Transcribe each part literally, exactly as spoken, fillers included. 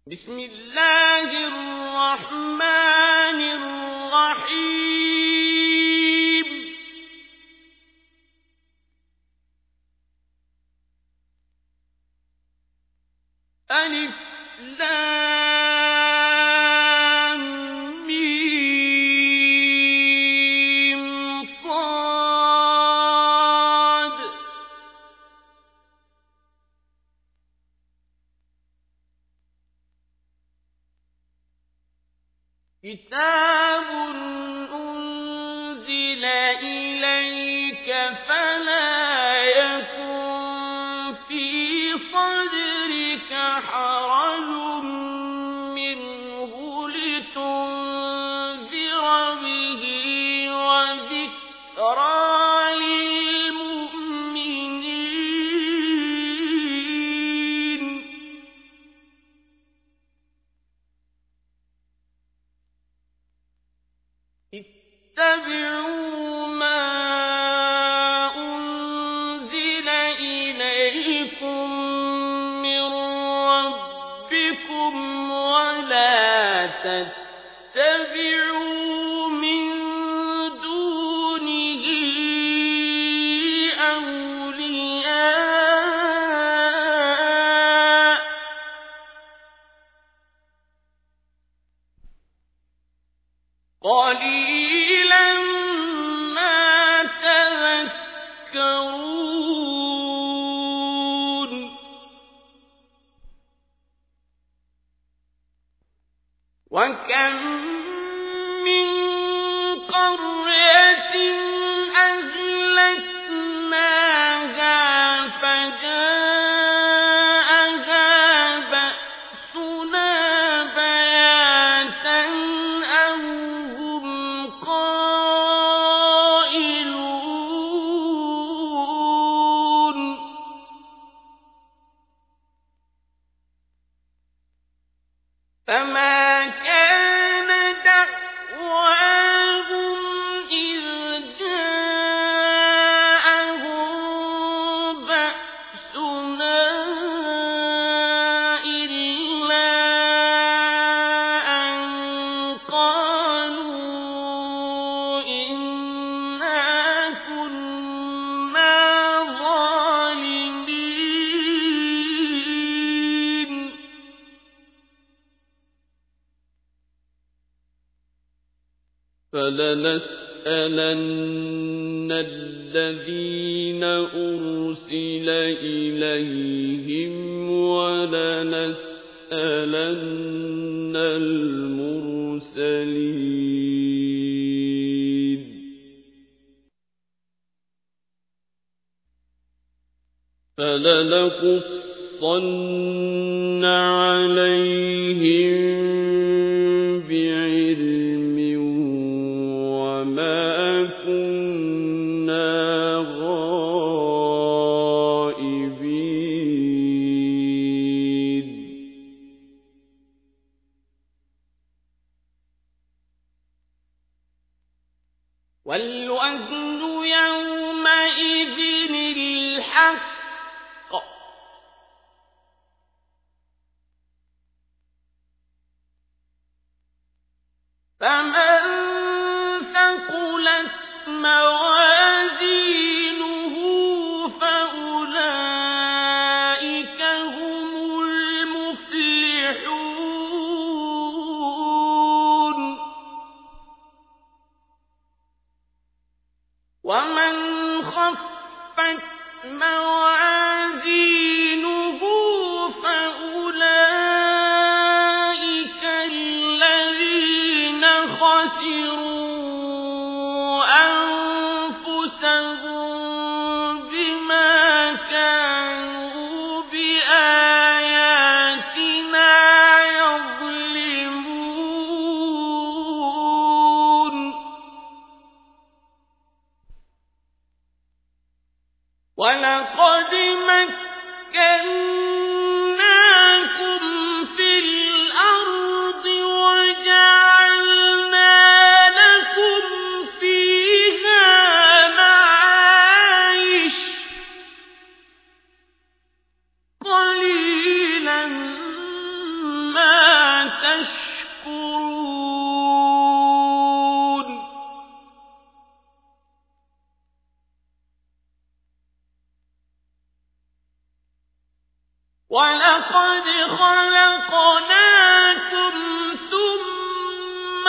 بسم الله الرحمن الرحيم ألف لام ميم صاد كتاب أنزل إليك فلا يكن في صدرك حرج منه لتنذر به وذكرى للمؤمنين اتبعوا ما أنزل إليكم من ربكم ولا تتبعوا من دونه أولياء قليلا ما تذكرون وكم من قرية أهلكناها فجاءها بأسنا بياتا أو هم قائلون فما كان دعواهم إذ جاءهم بأسنا إلا أن قالوا إنا كنا ظالمين فلنسألن الذين أرسل إليهم ولنسألن المرسلين فلنقصن عليهم بعلم وما كنا غائبين والوزن يومئذ الحق فمن ثقلت موازينه فأولئك هم المفلحون ومن خفت موازينه فأولئك الذين خسروا أنفسهم تشكرون ولقد خلقناكم ثم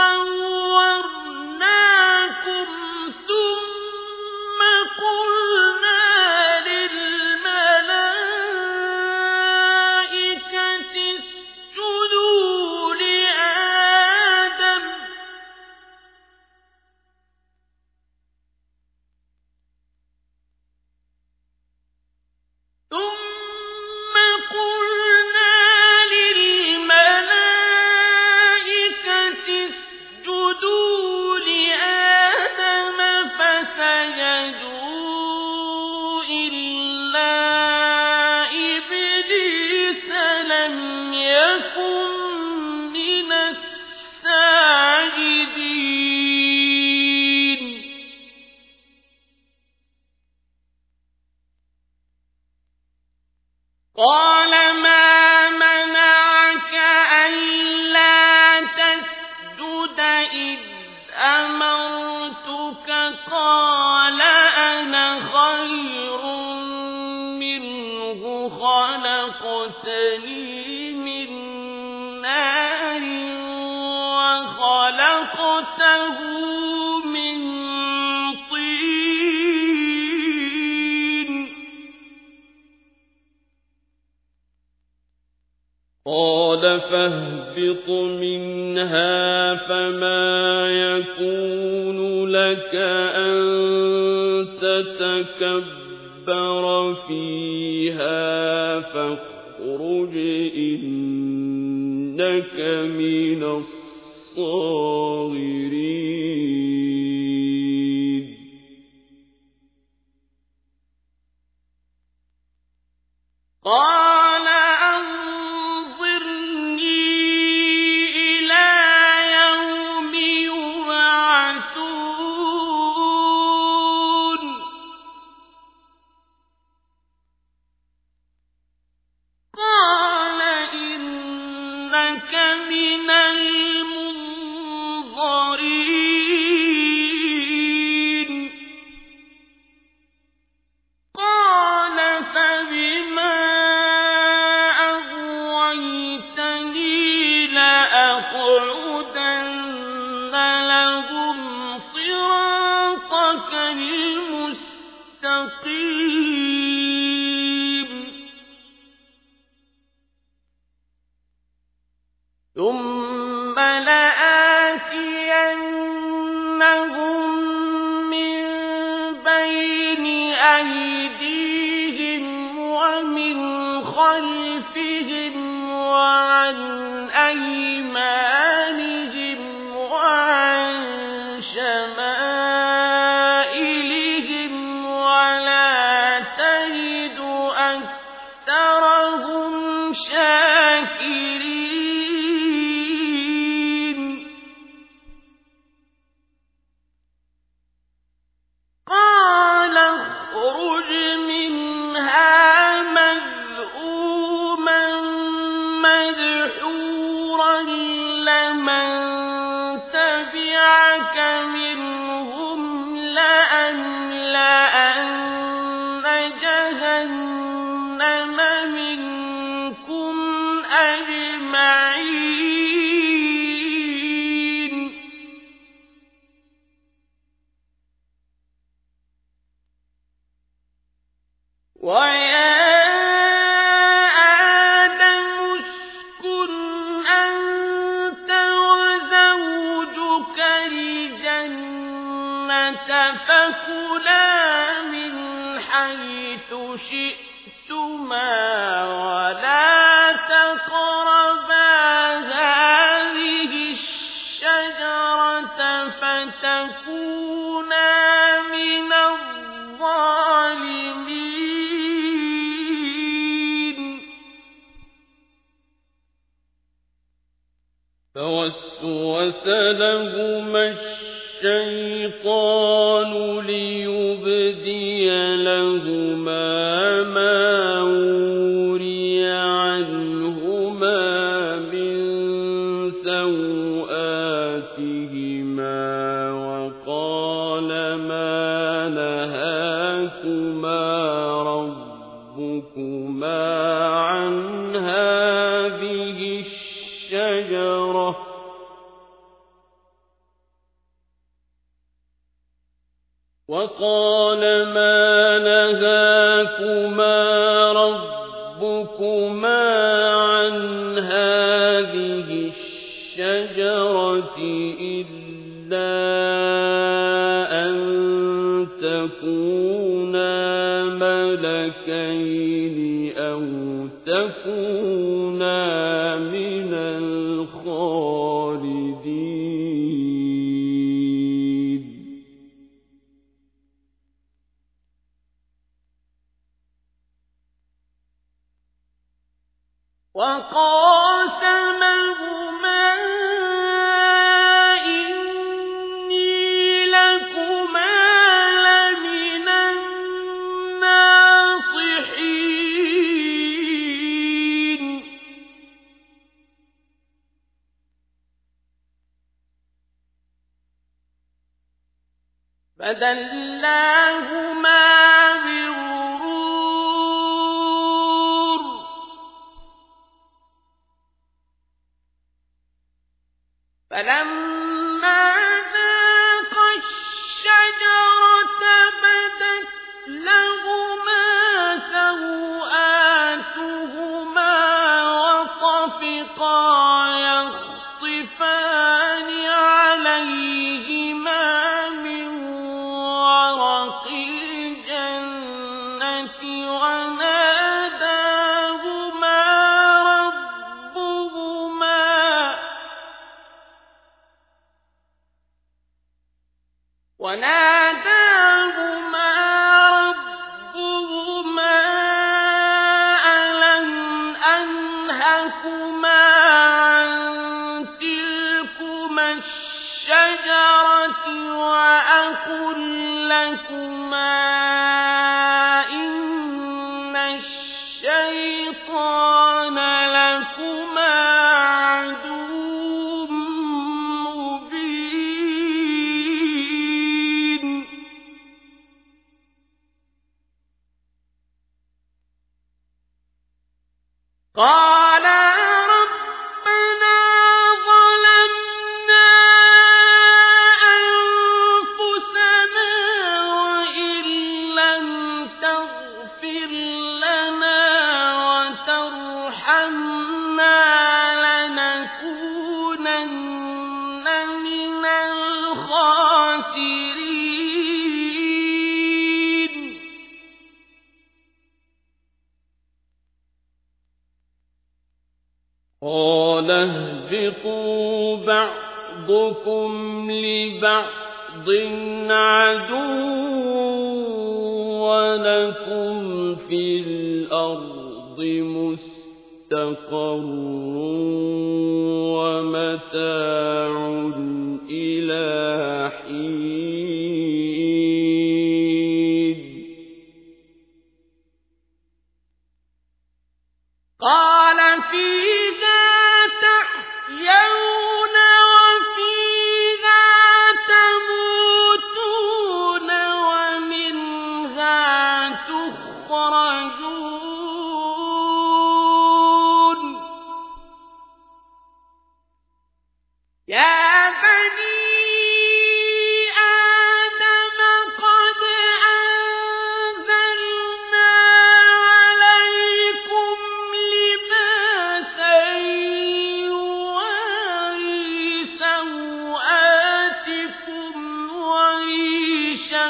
صورناكم ثم قلنا للملائكة اسجدوا لآدم ثم قلنا للملائكة اسجدوا لآدم فسجدوا إلا إبليس لم يكن من الساجدين قال ما منعك ألا تسجد إذ أمرتك قال أنا خير منه خلقتني من نار وخلقته من طين قال فاهبط منها فما يكون لك أن تتكبر فيها فاخرج إنك من الصاغرين قال أنظرني إلى يوم يبعثون قال إنك من المنظرين قال فبما أغويتني لأقعدن لهم صراطك المستقيم ثم لآتينهم من بين أيديهم ومن خلفهم وعن أيمانهم وعن شمائلهم ولا تجد أكثرهم شاكرين قال اخرج منها مذءوما مدحورا لمن تبعك منهم لأملأن جهنم منكم أجمعين ويا آدم اسكن أنت وزوجك الجنة فكلا من حيث شئتما ولا تقربا هذه الشجرة فتكونا من الظالمين فوسوس لهما الشيطان ليبدي لهما ما وري عنهما من وقال ما نهاكما ربكما عن هذه الشجرة إلا أن تكونا ملكين أو تكونا من الخالدين وقاسمهما إني لكما لمن الناصحين فدلاهما بغرور فلما ذاقا الشجرة بدت لهما سوآتهما وطفقا يخصفان عليهما من ورق الجنة وناداهما ربهما وناداهما ربهما ألم أنهكما عن تلكما الشجرة وأقل لكما إن الشيطان لكما عدو مبين قالا ربنا ظلمنا أنفسنا وإن لم تغفر لنا وترحمنا لنكونن من الخاسرين قال اهبطوا بعضكم لبعض عدو ولكم في الأرض مستقر ومتاع إلى حين قال فيها تحيون وفيها تموتون ومنها تخرجون يا بني آدم قد أنزلنا عليكم لباسا يواري سوآتكم وريشا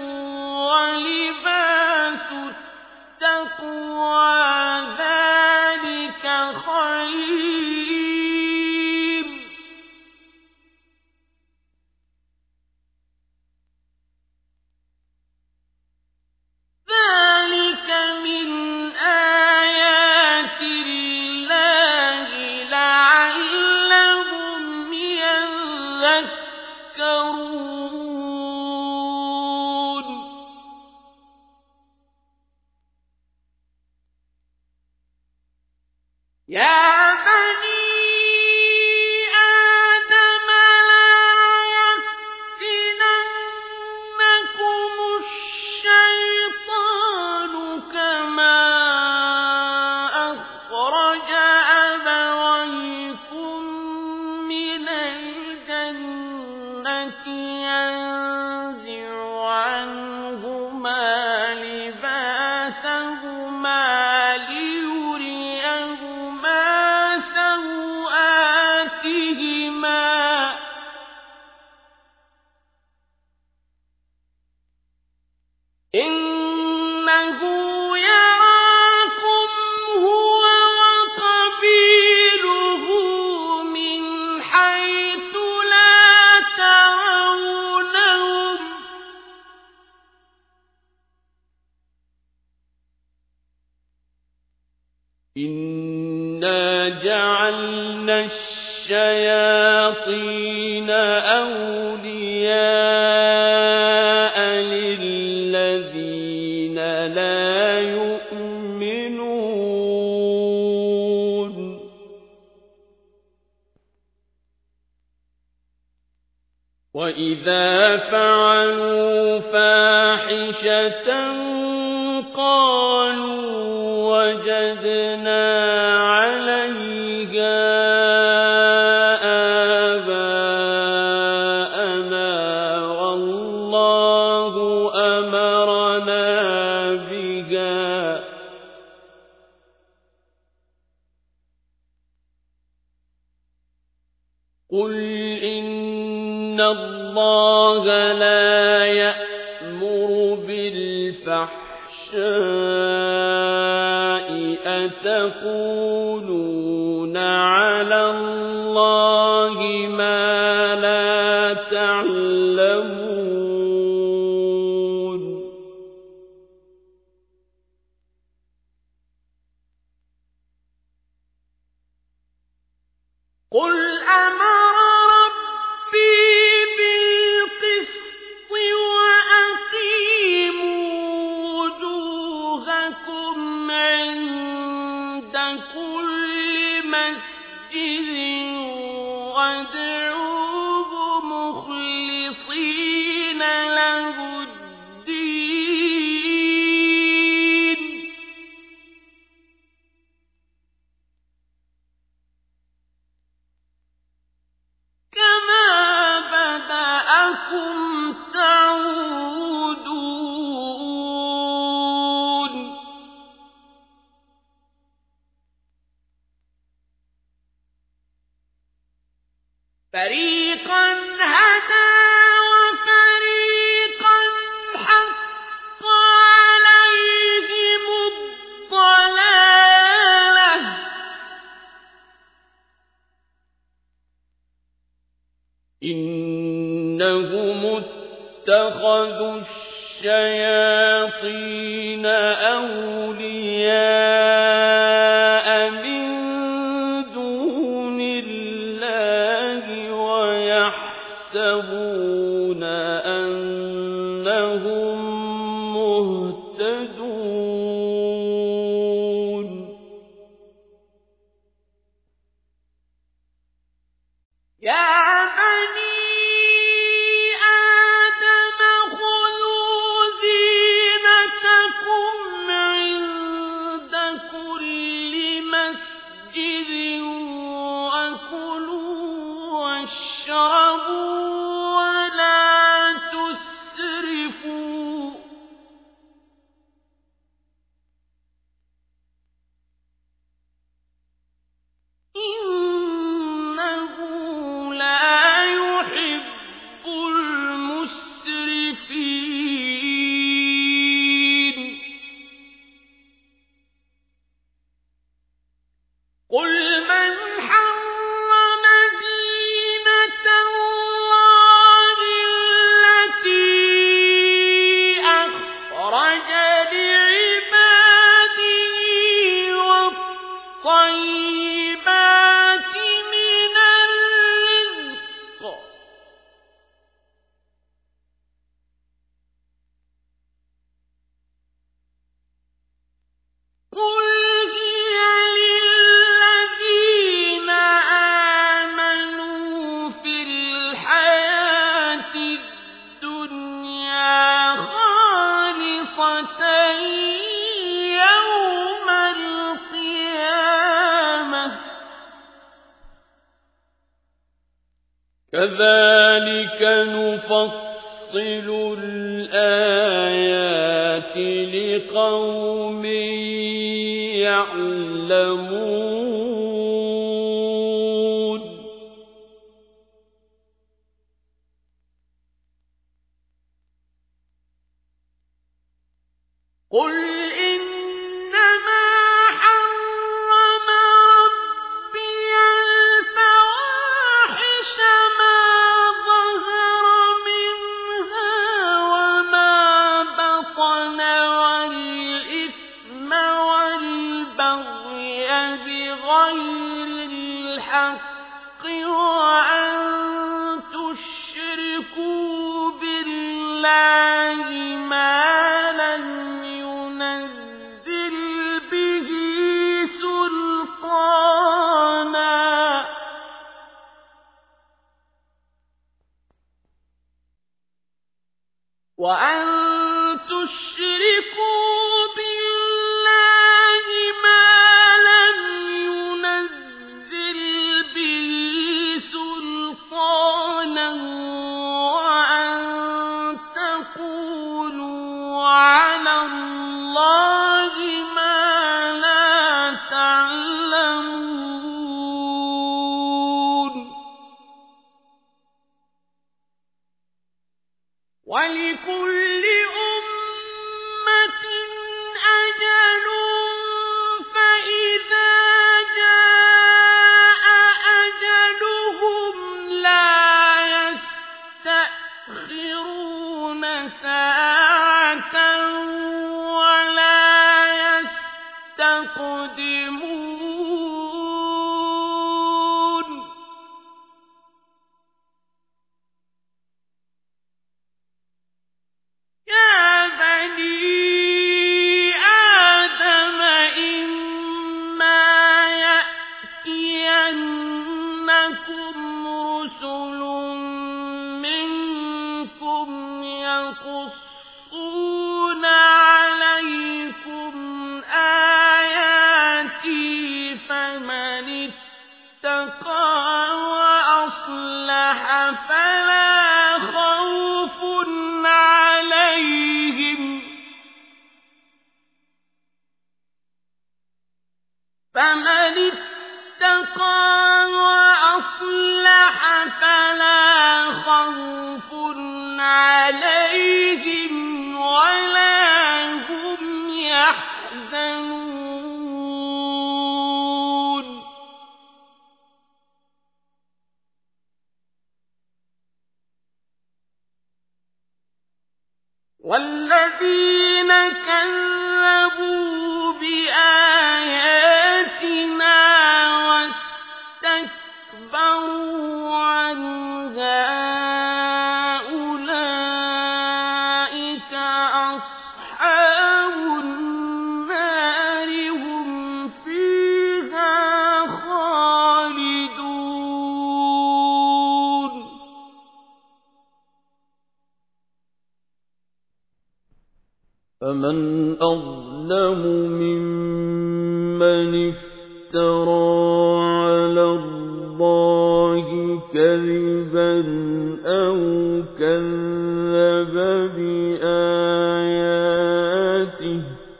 ولباس التقوى ذلك خير الشياطين أولياء للذين لا يؤمنون وإذا فعلوا فاحشة قالوا وجدنا عليها آباءنا والله أمرنا بها قل إن الله لا يأمر بالفحشاء أتقولون على الله ما لا تعلمون قل أمر ربي بالقسط وأقيموا وجوهكم عند كل مسجد وادعوه مخلصين له الدين كما بدأكم تعودون فريقا هدى وفريقا حق عليهم الضلالة إنهم اتخذوا الشياطين أولياء من دون الله ويحسبون أنهم مهتدون يا بني آدم خذوا زينتكم عند كل مسجد وكلوا واشربوا ولا تسرفوا إنه لا يحب المسرفين قل من حرم زينة الله التي أخرج لعباده والطيبات من الرزق قل هي للذين آمنوا في الحياة الدنيا خالصة يوم القيامة كذلك نفصل الآيات لقوم يعلمون قل إنما حرم ربي الفواحش ما ظهر منها وما بطن والإثم والبغي بغير الحق وأن تشركوا بالله ما لم ينزل به سلطانا وأن تشركوا بالله ما لم ينزل به سلطانا وأن تقولوا على الله ما لا تعلمون ولكل أمة أجل فإذا جاء أجلهم لا يستأخرون ساعة ولا يستقدمون يا بني آدم إما يأتينكم رسل منكم يقصون عليكم آياتي فمن اتقى وأصلح فلا خوف عليهم فمن اتقى وأصلح فلا خوف عليهم ولا هم يحزنون والذين كذبوا بآياتنا واستكبروا عنها أولئك أصحاب النار هم فيها خالدون فمن أظلم ممن افترى على الله كذبا أو كذب بآياته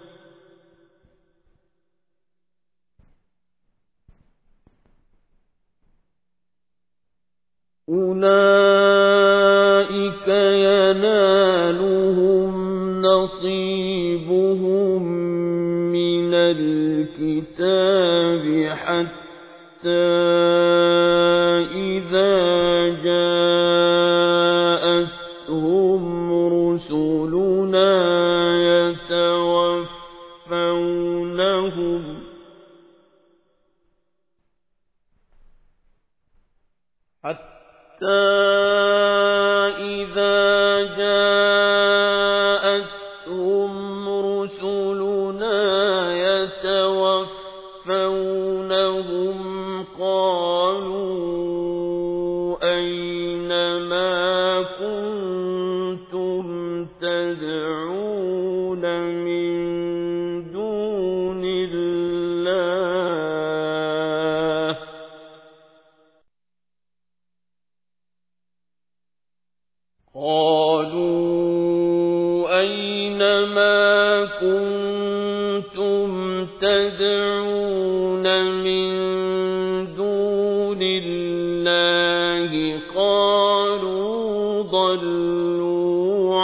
أولئك ينالهم نصيبهم من الكتاب حتى إذا جاءتهم رسلنا يتوفونهم حتى إذا جاءتهم رسلنا يتوفونهم قالوا أين ما كنتم تدعون من دون الله قالوا أين ما كنتم تدعون من دون الله قالوا ضلوا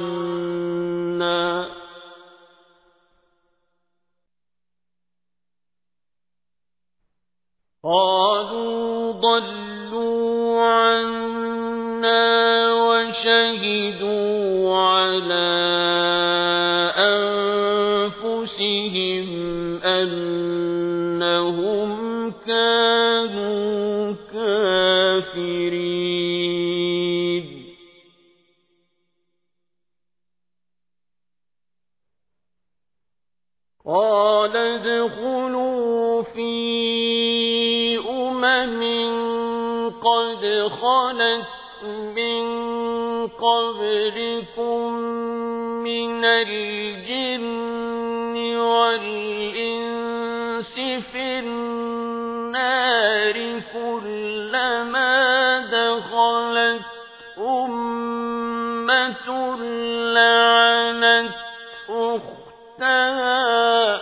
عنا قالوا ضلوا عنا وشهدوا على أنفسهم أنهم كانوا كافرين أمم قد خلت من قبلكم من الجن والإنس في النار كلما دخلت أمة لعنت أختها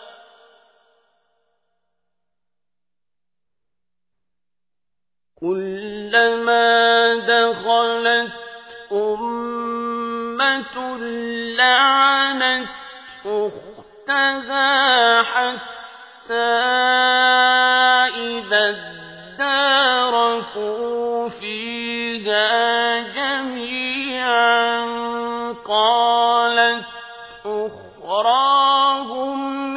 كلما دخلت أمة لعنت أختها حتى إذا اداركوا فيها جميعا قالت أخراهم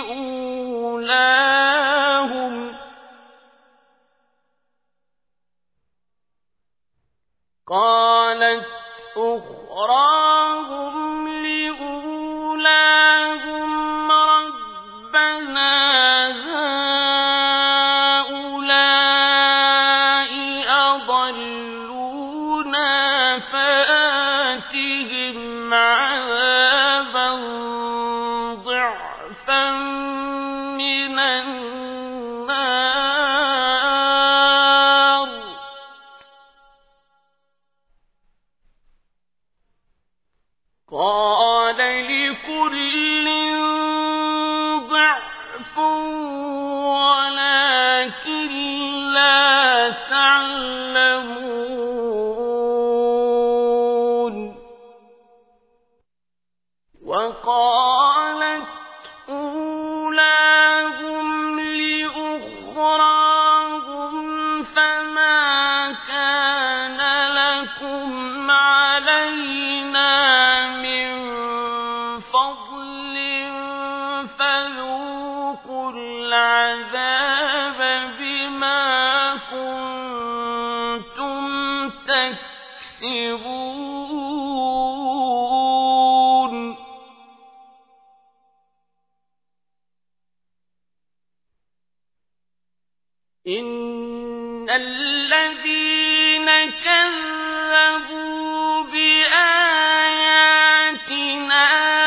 لأولاهم قالت أخراهم لأولاهم ربنا هؤلاء أضلونا فآتهم عذابا ضعفا من النار قال لكل ضعف ولكن لا تعلمون وقالت أولاهم لأخراهم فما كان لكم علينا فذوقوا العذاب بما كنتم تكسبون إن الذين كذبوا بآياتنا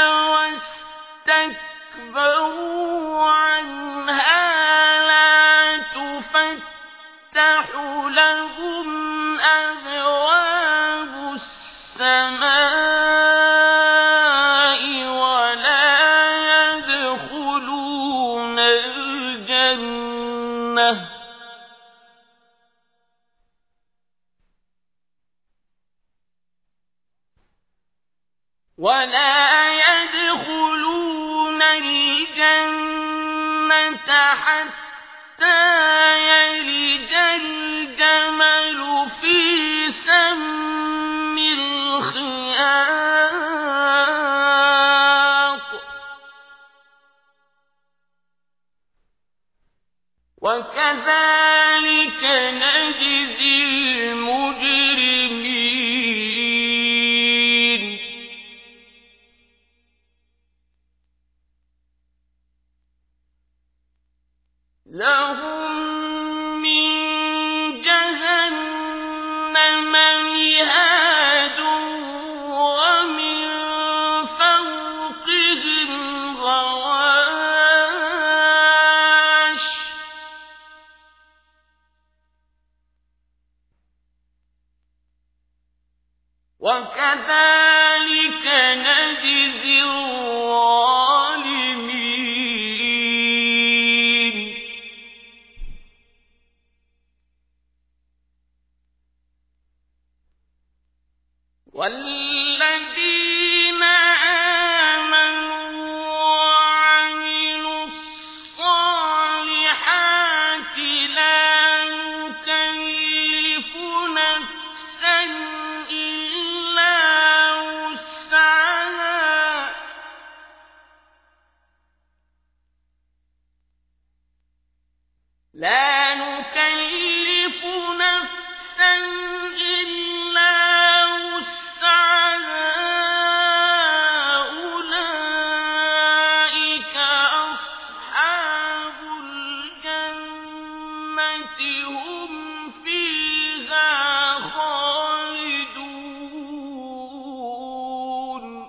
واستكبروا عنها لا تفتح لهم أبواب السماء ولا يدخلون الجنة ولا يدخلون الجنة حتى يلج الجمل في سم الخياط وكذلك نجزي المجرمين لهم من جهنم مهاد ومن فوقهم غواش وكذلك نجزي الظالمين والذين آمنوا وعملوا الصالحات لا نكلف نفسا إلا وسعها لا نكلف نفسا إلا وسعها هم فيها خالدون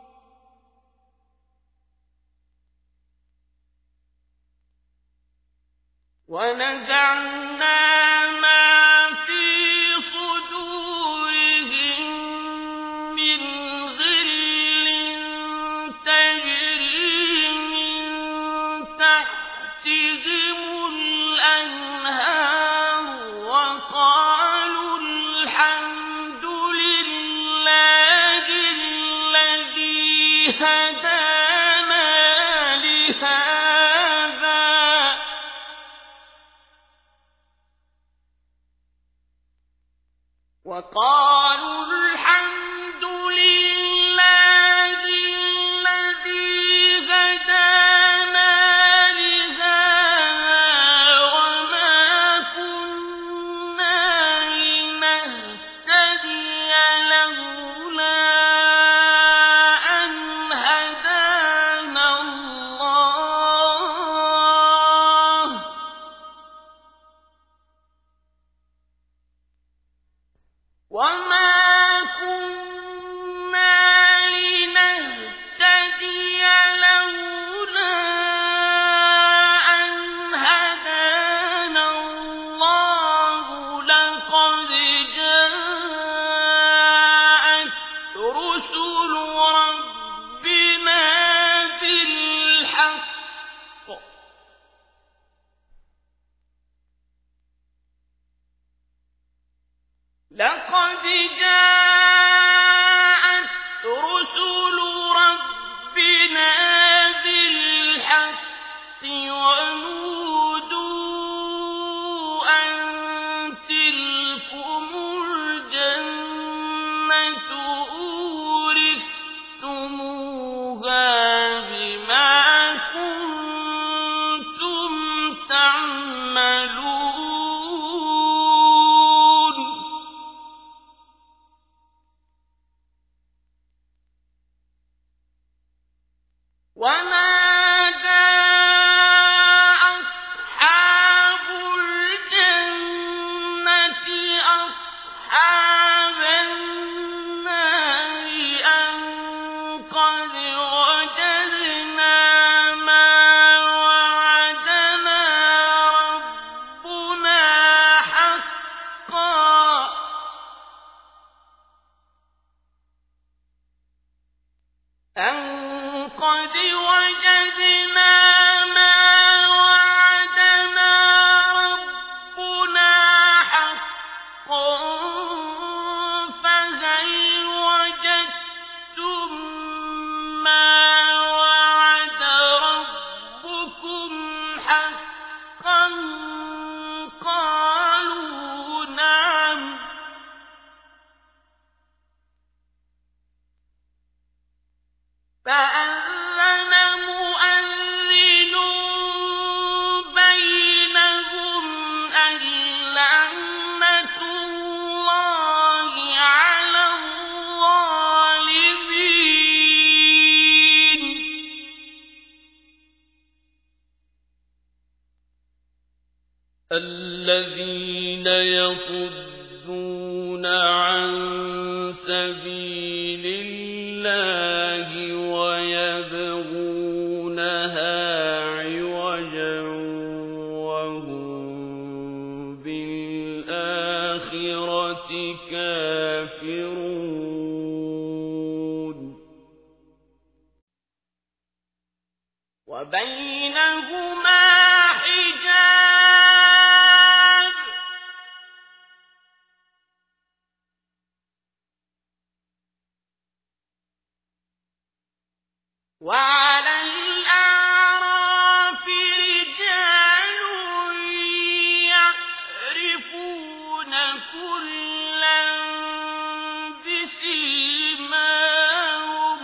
ونزعنا ما في صدورهم من غل تجري من تحتهم الأنهار وقالوا الحمد لله الذي هدانا لهذا وقالوا الحمد لله الذي هدانا لهذا وما كنا لنهتدي لولا أن هدانا الله وما كنا لنهتدي لولا أن هدانا الله لقد جاءت رسل ربنا بالحق لقد جاءت رسل ربنا بالحق ونودوا أن تلكم الجنة أورثتموها بما كنتم تعملون ونادى أصحاب الجنة أصحاب النار أن قد وجدنا ما وعدنا ربنا حقا أن قد وجدنا ما وعدنا ربنا حقا فهل وجدتم ما وعد ربكم حقا قالوا نعم فأذن مؤذن بينهم اللعنة الله على الظالمين الذين يصدون عن سبيل الله ويبغونها عوجا وهم بالآخرة كافرون وبينهما حجاب وعلى الأعراف رجال يعرفون كلا بسيماهم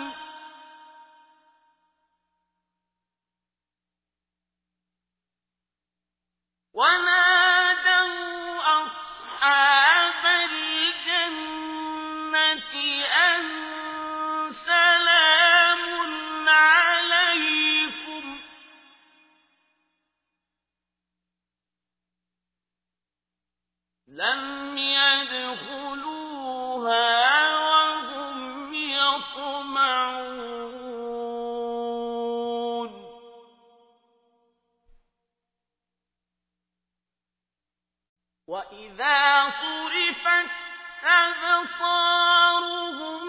ونادوا أصحاب الجنة أن سلام عليكم لم يدخلوها وهم يطمعون وإذا صرفت أبصارهم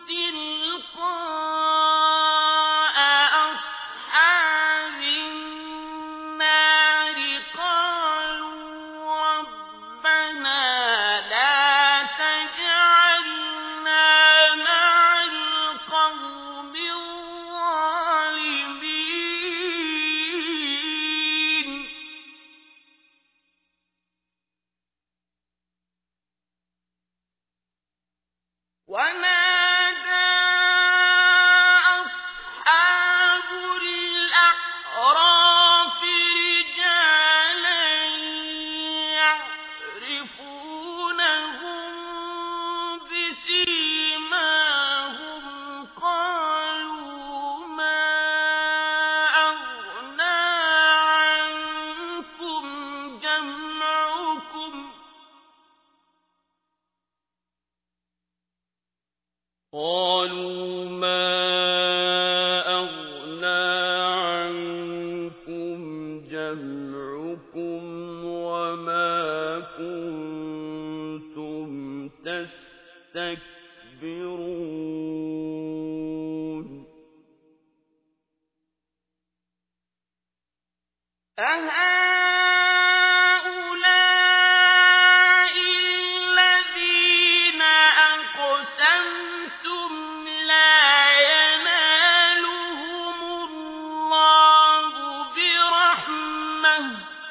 تلقاء أصحاب النار قالوا ربنا لا تجعلنا مع القوم الظالمين ونادى أصحاب الأعراف رجالا يعرفونهم بسيماهم قالوا ما أغنى عنكم جمعكم قالوا ما أغنى عنكم جمعكم وما كنتم تستكبرون أهؤلاء الذين أقسمتم لا ينالهم الله برحمة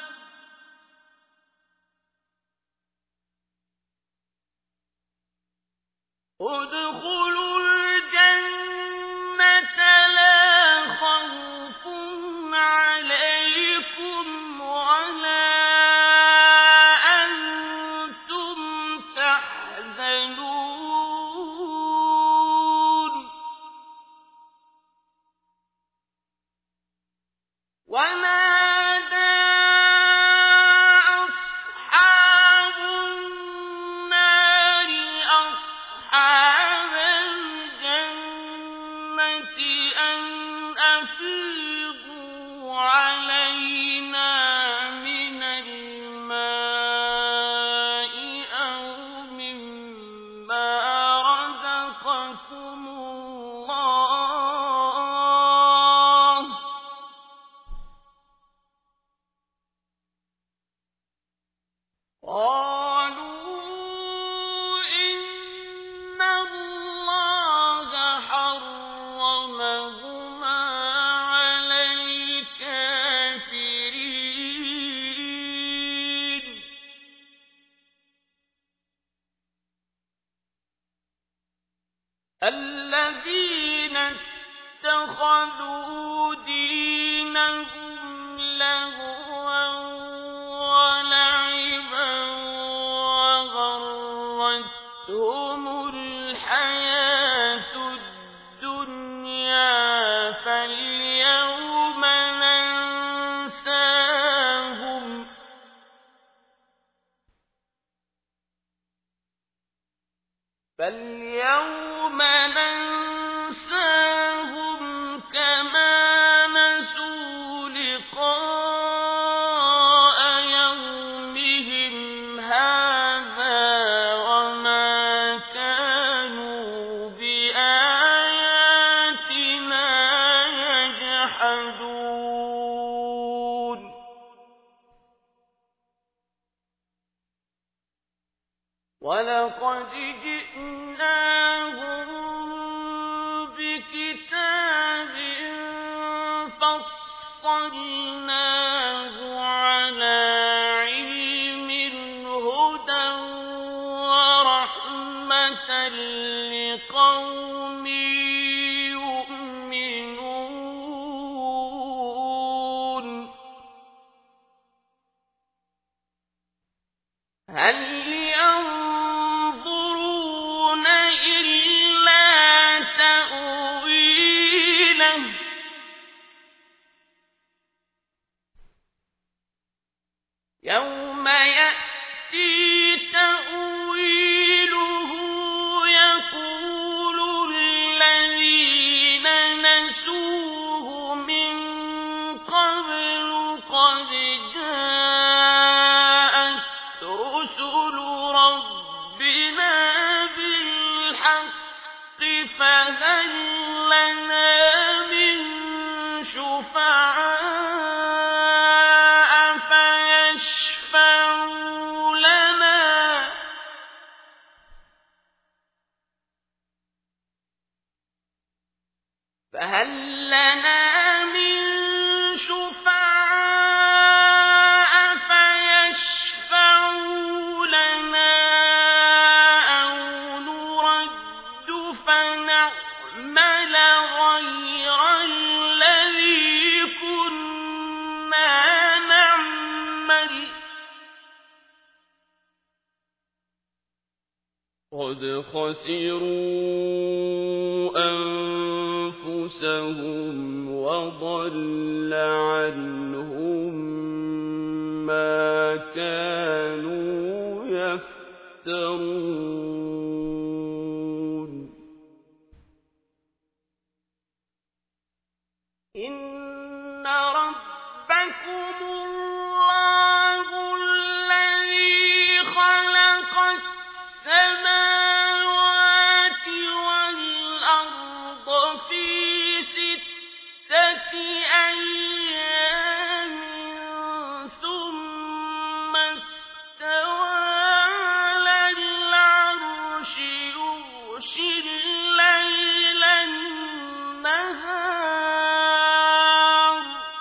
ادخلوا الجنة لا خوف عليكم ولا أنتم تحزنون ونادى أصحاب النار أصحاب الجنة أن أفيضوا علينا من الماء أو مما رزقكم الله قالوا إن الله حرمهما على الكافرين الذين اتخذوا دينهم لهوا ولعبا وغرتهم الحياة الدنيا فاليوم ننساهم فاليوم ننساهم كما نسوا لقاء يومهم هذا وما كانوا بآياتنا يجحدون ولقد جئناهم بكتاب فصلناه على علم هدى ورحمة لقوم يؤمنون هل ينظرون إلا تأويله يوم يأتي رُسُلُ رَبِّنَا بِالْحَقِّ فَهَل لَّنَا مِن شُفَعَاءَ فَيَشْفَعُوا لَنَا فَهَل لَّنَا مِن شُفَعَاءَ فَيَشْفَعُوا لَنَا أَوْ نُرَدُّ فَنَعْمَلَ غَيْرَ الَّذِي كُنَّا نَعْمَلُ ۚ قَدْ خَسِرُوا أَنفُسَهُمْ وَضَلَّ عَنْهُم مَّا كَانُوا يَفْتَرُونَ إِنَّ رَبَّكُمُ اللَّهُ الَّذِي خَلَقَ السَّمَاوَاتِ وَالْأَرْضَ فِي سِتَّةِ أَيَّامٍ ثُمَّ اسْتَوَىٰ عَلَى الْعَرْشِ يُغْشِي اللَّيْلَ النَّهَارَ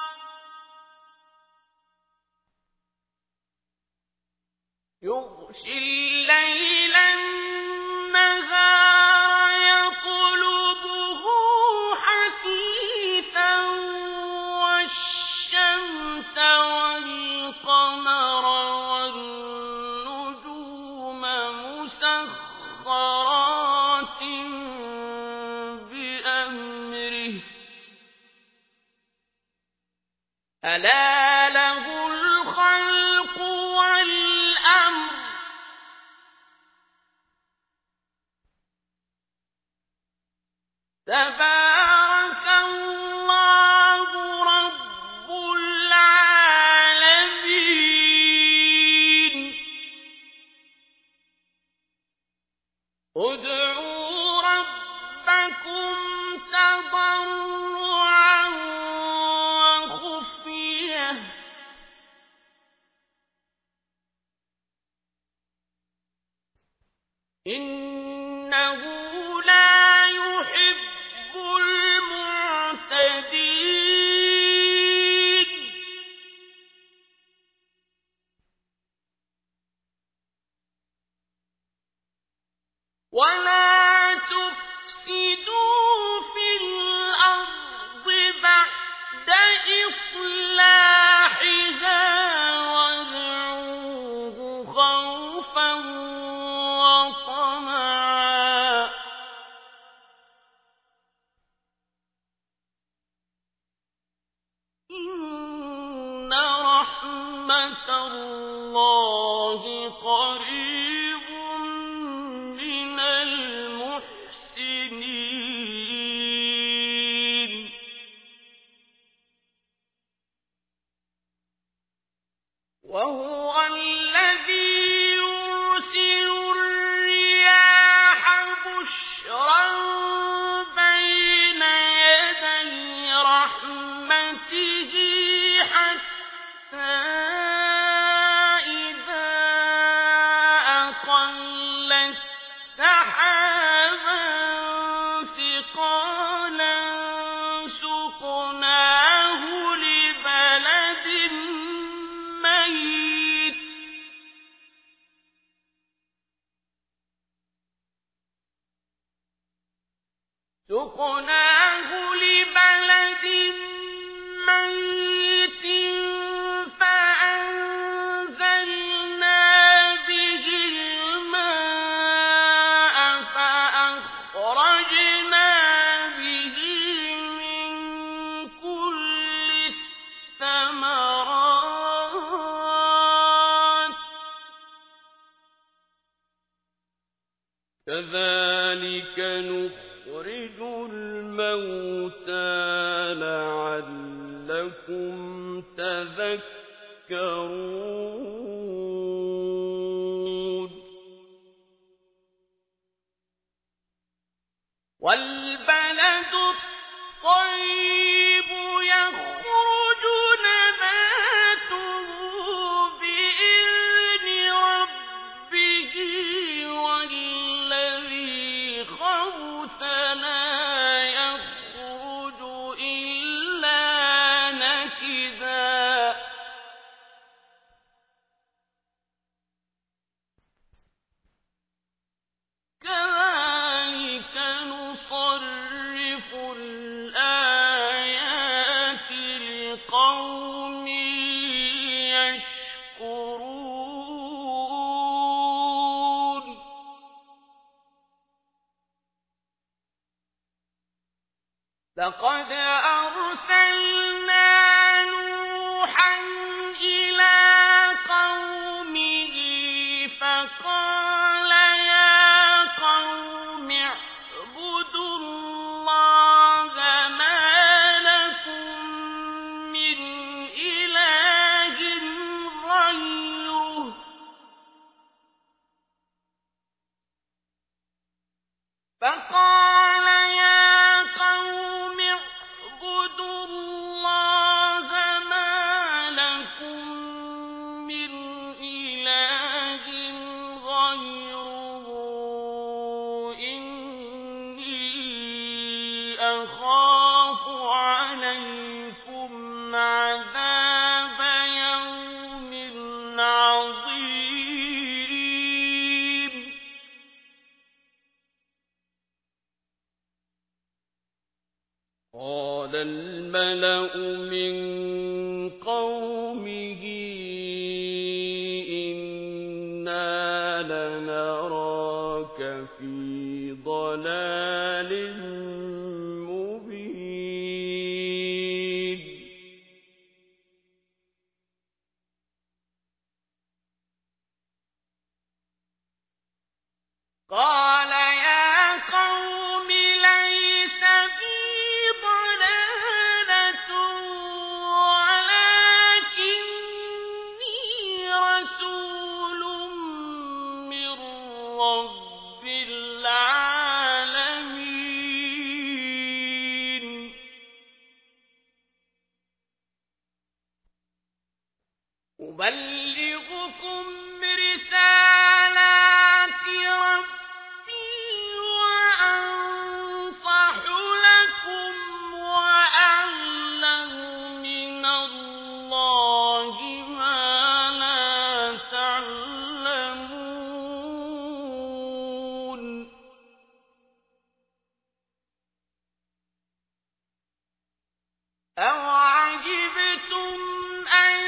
يُغْشِي اللَّيْلَ النَّهَارَ يَطْلُبُهُ حَثِيثًا وَالشَّمْسَ وَالْقَمَرَ وَالنُّجُومَ مُسَخَّرَاتٍ بِأَمْرِهِ ۗ أَلَا لَهُ الْخَلْقُ وَالْأَمْرُ ۗ تَبَارَكَ اللَّهُ رَبُّ الْعَالَمِينَ ادْعُوا رَبَّكُمْ تَضَرُّعًا وَخُفْيَةً إِنَّهُ لَا يُحِبُّ الْمُعْتَدِينَ وَلَا تُفْسِدُوا فِي الْأَرْضِ بَعْدَ إِصْلَاحِهَا وَادْعُوهُ خَوْفًا وَطَمَعًا ۚ إِنَّ رَحْمَتَ اللَّهِ قَرِيبٌ مِّنَ الْمُحْسِنِينَ وَهُوَ الَّذِي يُرْسِلُ الرِّيَاحَ بُشْرًا بَيْنَ يَدَيْ رَحْمَتِهِ حَتَّىٰ إِذَا أَقَلَّتْ سَحَابًا ثِقَالًا سُقْنَاهُ لِبَلَدٍ مَّيِّتٍ سُقْنَاهُ لِبَلَدٍ مَّيِّتٍ فَأَنزَلْنَا بِهِ الْمَاءَ فَأَخْرَجْنَا بِهِ مِن كُلِّ الثَّمَرَاتِ ۚ كَذَٰلِكَ نُخْرِجُ الْمَوْتَىٰ لَعَلَّكُمْ تَذَكَّرُونَ والبلد الطيب يخرج نباته بإذن ربه والذي خبث لا يخرج إلا نكدا كذلك نصرف الآيات لقوم يشكرون لقد أرسلنا نوحا إلى قومه فقال يا قوم اعبدوا الله ما لكم من إله غيره فقال يا قوم اعبدوا الله ما لكم من إله غيره إني أخاف عليكم عذاب يوم عظيم قال الملأ من قومه إنا لنراك في ضلال مبين قال يا قوم ليس بي ضلالة ولكني رسول من رب العالمين أبلغكم رسالات ربي وأنصح لكم وأعلم من الله ما لا تعلمون أَوَعَجِبْتُمْ أَن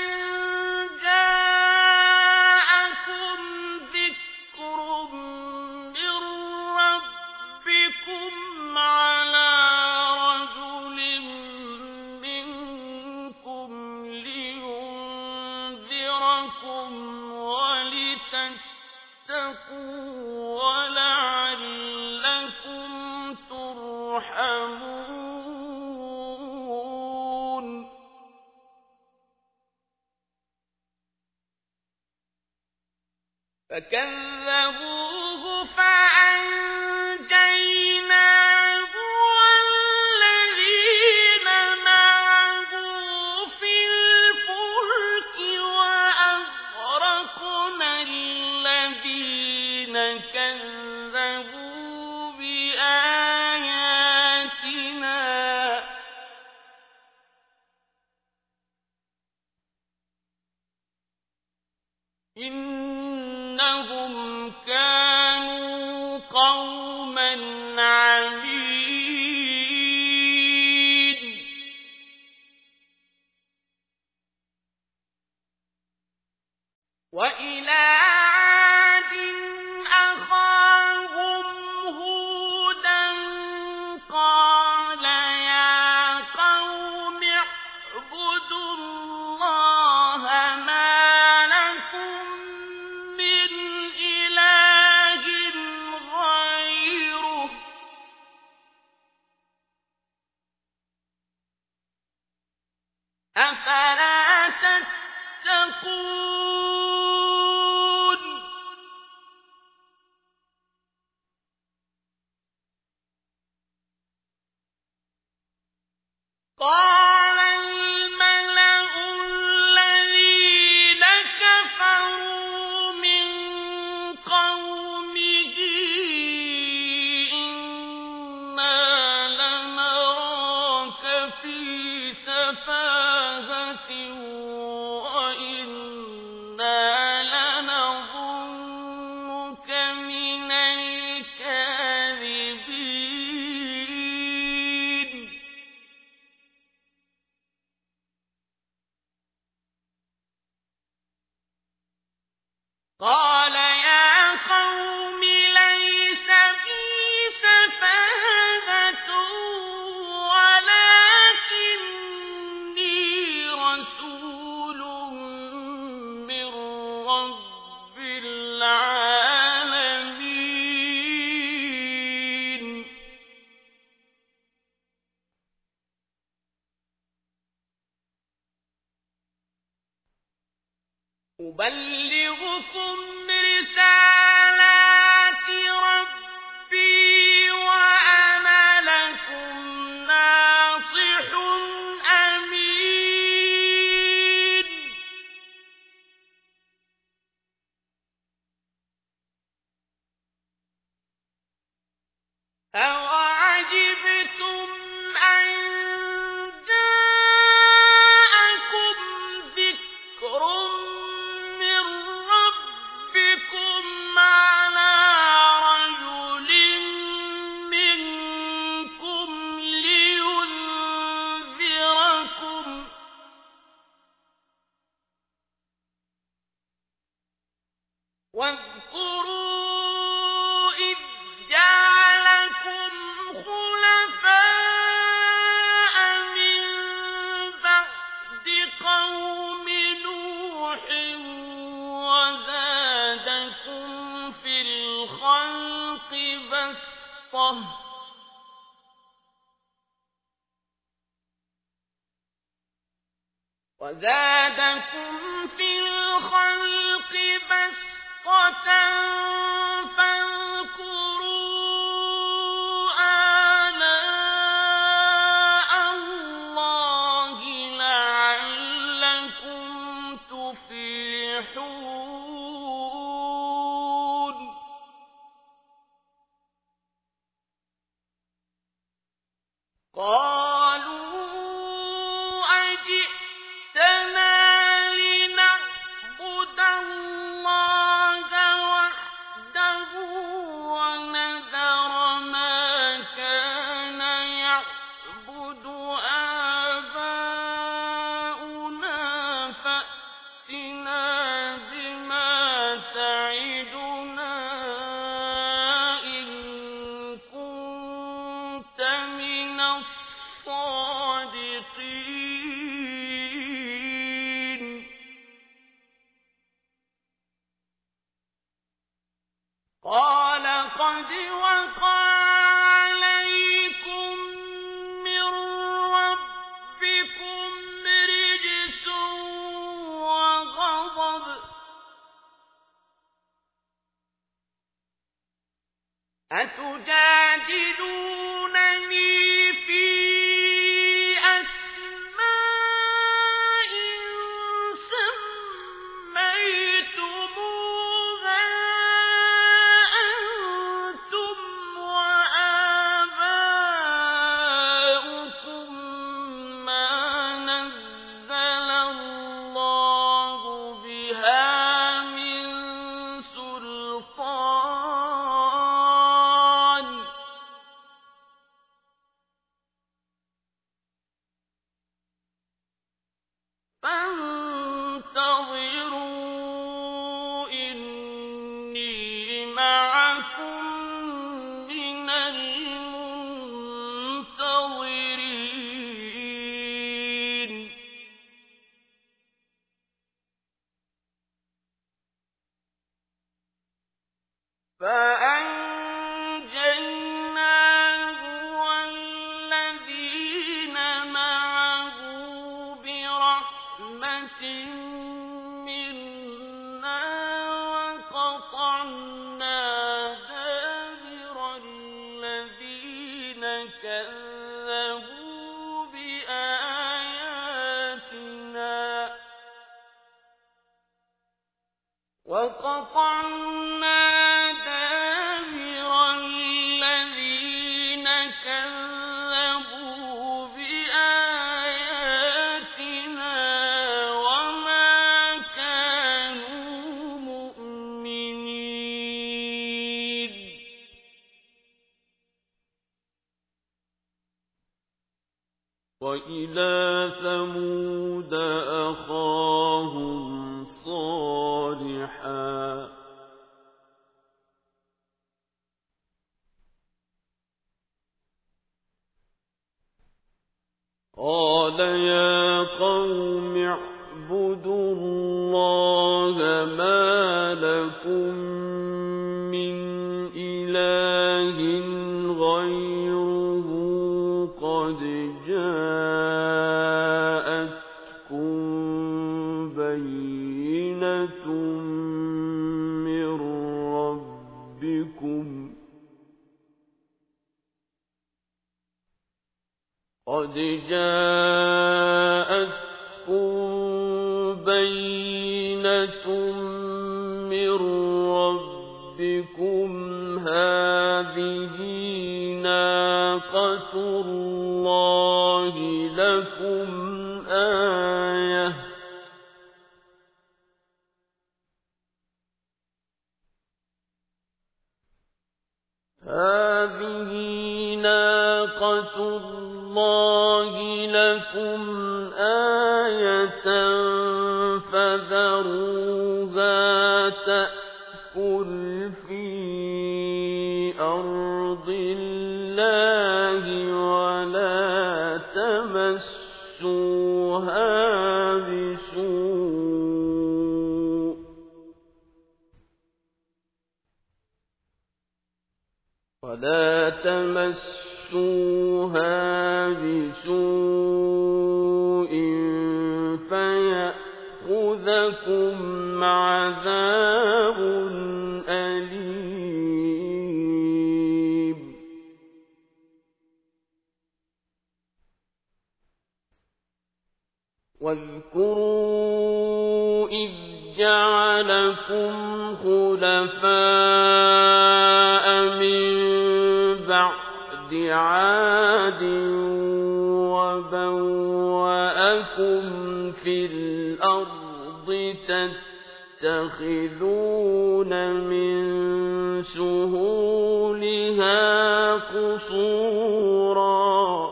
جَاءَكُمْ ذِكْرٌ مِّن رَّبِّكُمْ عَلَىٰ رَجُلٍ مِّنكُمْ لِيُنذِرَكُمْ وَلِتَتَّقُوا وَلَعَلَّكُمْ تُرْحَمُونَ فكذبوه فأنجيناه والذين معه في الفلك وأغرقنا الذين كذبوا بآياتنا إنهم كانوا قوما عمين وإلى عاد أخاهم هودا قال يا قوم اعبدوا الله ما لكم من إله غيره أفلا تتقون قال الملأ الذين كفروا من قومه إنا لنراك في سفاهة وإنا لنظنك من الكاذبين قال يا قوم ليس بي سفاهة ولكني رسول من رب العالمين أبلغكم رسالات ربي وأنا لكم ناصح أمين أوعجبتم أن جاءكم ذكر من ربكم على رجل منكم لينذركم واذكروا إذ جعلكم خلفاء من بعد قوم نوح وزادكم في الخلق بسطة وزادكم في الخلق بسطة فاذكروا آلاء الله لعلكم تفلحون قالوا أجئتنا لنعبد الله وحده ونذر ما كان يعبد آباؤنا فأتنا بما تعدنا إن كنت من الصادقين قال قد وقع عليكم من ربكم رجس وغضب أتجادلونني في أسماء سميتموها أنتم وآباؤكم ما نزل الله بها من سلطان فانتظروا إني معكم من المنتظرين فأنجيناه والذين معه برحمة منا وقطعنا دابر الذين كذبوا بآياتنا فقطعنا دابر الذين كذبوا بآياتنا وما كانوا مؤمنين وإلى ثمود أخاهم صالحا قال يا قوم اعبدوا الله ما لكم من إله غيره قد جاءتكم بينة من ربكم قد جاءتكم بينة من ربكم هذه ناقة الله لكم آية هذه ناقة الله لكم آية فذروها تأكل في أرض الله ولا تمسوها بسوء ولا تمسوها بسوء فيأخذكم عذاب أليم واذكروا إذ جعلكم خلفاء من بعد عاد وبوأكم في الأرض تتخذون من سهولها قصورا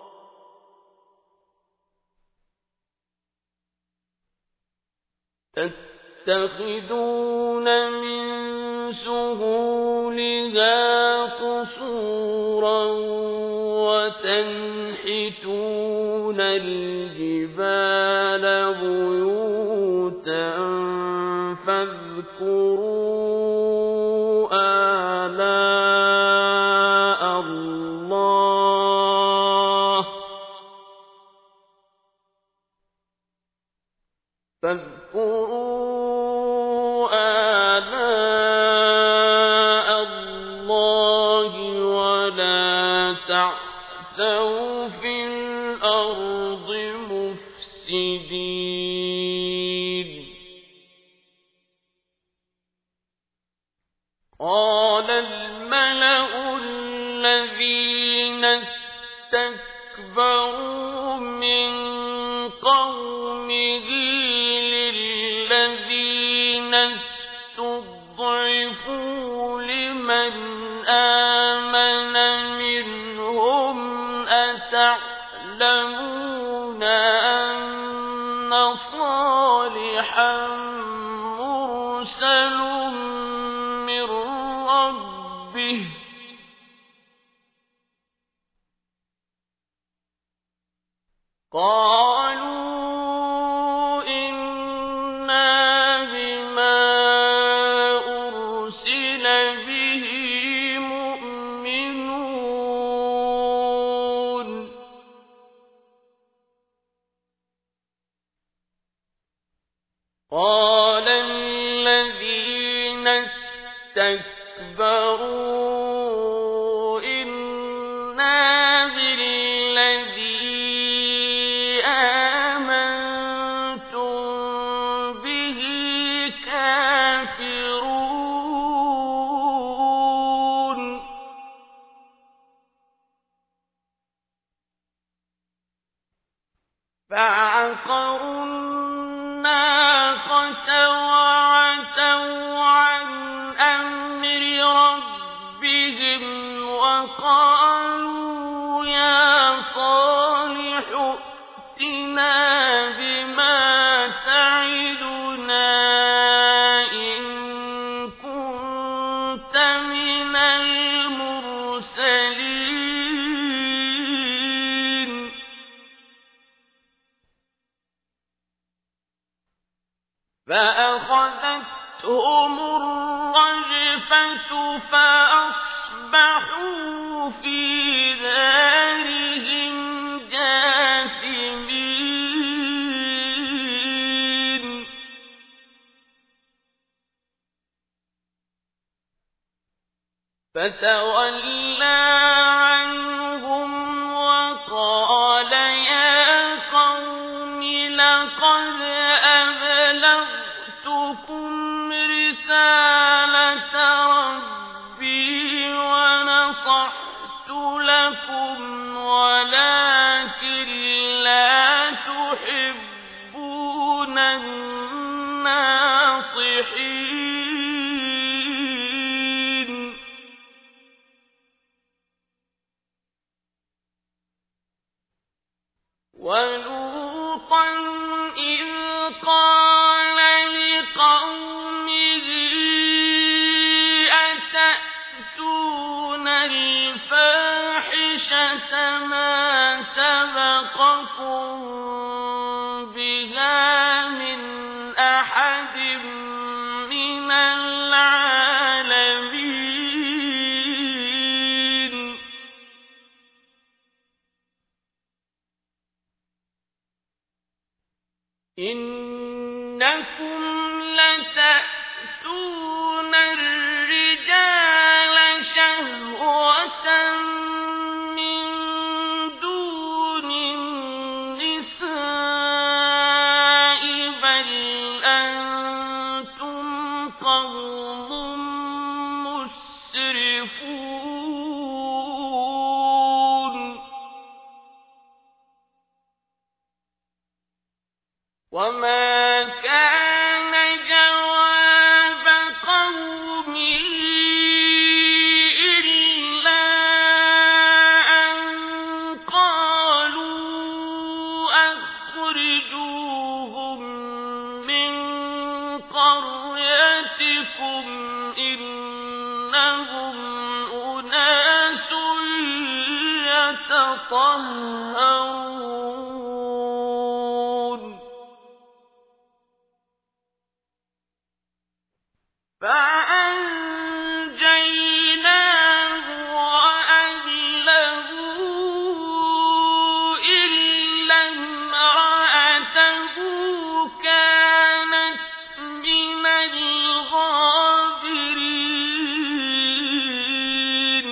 تتخذون من سهولها قصورا وتنحتون الجبال بيوتا فاذكروا آلاء الله فاذكروا آلاء الله ولا تعثوا في الأرض مفسدين قال الملأ الذين استكبروا من قومه للذين استضعفوا لمن آمن منهم أتعلمون أن صالحا مرسل من ربه قالوا إنا بما أرسل به مؤمنون قال الذين استكبروا إنا بالذي آمنتم به كافرون فَعَقَرُوا النَّاقَةَ وَعَتَوْا عَنْ أَمْرِ رَبِّهِمْ وَقَالُوا يَا صَالِحُ ائْتِنَا بِمَا تَعِدُنَا إِن كُنتَ مِنَ الْمُرْسَلِينَ فَأَخَذَتْهُمُ الرَّجْفَةُ فَأَصْبَحُوا فِي دَارِهِمْ جَاثِمِينَ فَتَوَلَّىٰ عَنْهُمْ وَقَالَ يَا قَوْمِ لَقَدْ أَبْلَغْتُكُمْ رِسَالَةَ رَبِّي وَنَصَحْتُ لَكُمْ وَلَٰكِن لَّا تُحِبُّونَ النَّاصِحِينَ وَلُوطًا إِذْ قَالَ لِقَوْمِهِ أَتَأْتُونَ الْفَاحِشَةَ مَا سَبَقَكُم بِهَا مِنْ أَحَدٍ مِّنَ الْعَالَمِينَ إِنَّكُمْ لَتَأْتُونَ الرِّجَالَ شَهْوَةً مِّن دُونِ النِّسَاءِ بَلْ أَنتُمْ قَوْمٌ مُّسْرِفُونَ وَمَا كَانَ جَوَابَ قَوْمِهِ إِلَّا أَن قَالُوا أَخْرِجُوهُم مِّن قَرْيَتِكُمْ ۖ إِنَّهُمْ أُنَاسٌ يَتَطَهَّرُونَ فَأَنجَيْنَاهُ وَأَهْلَهُ إِلَّا امْرَأَتَهُ كَانَتْ مِنَ الْغَابِرِينَ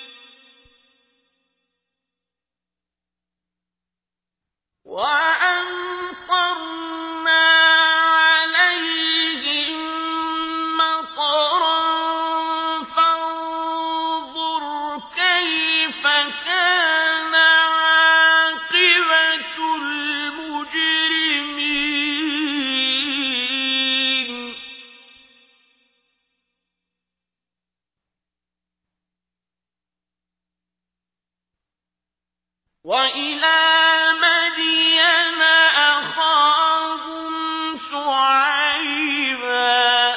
وَأَمْطَرْنَا عَلَيْهِم مَّطَرًا فَانظُرْ كَيْفَ كَانَ عَاقِبَةُ الْمُجْرِمِينَ وَإِلَىٰ مَدْيَنَ أَخَاهُمْ شُعَيْبًا ۗ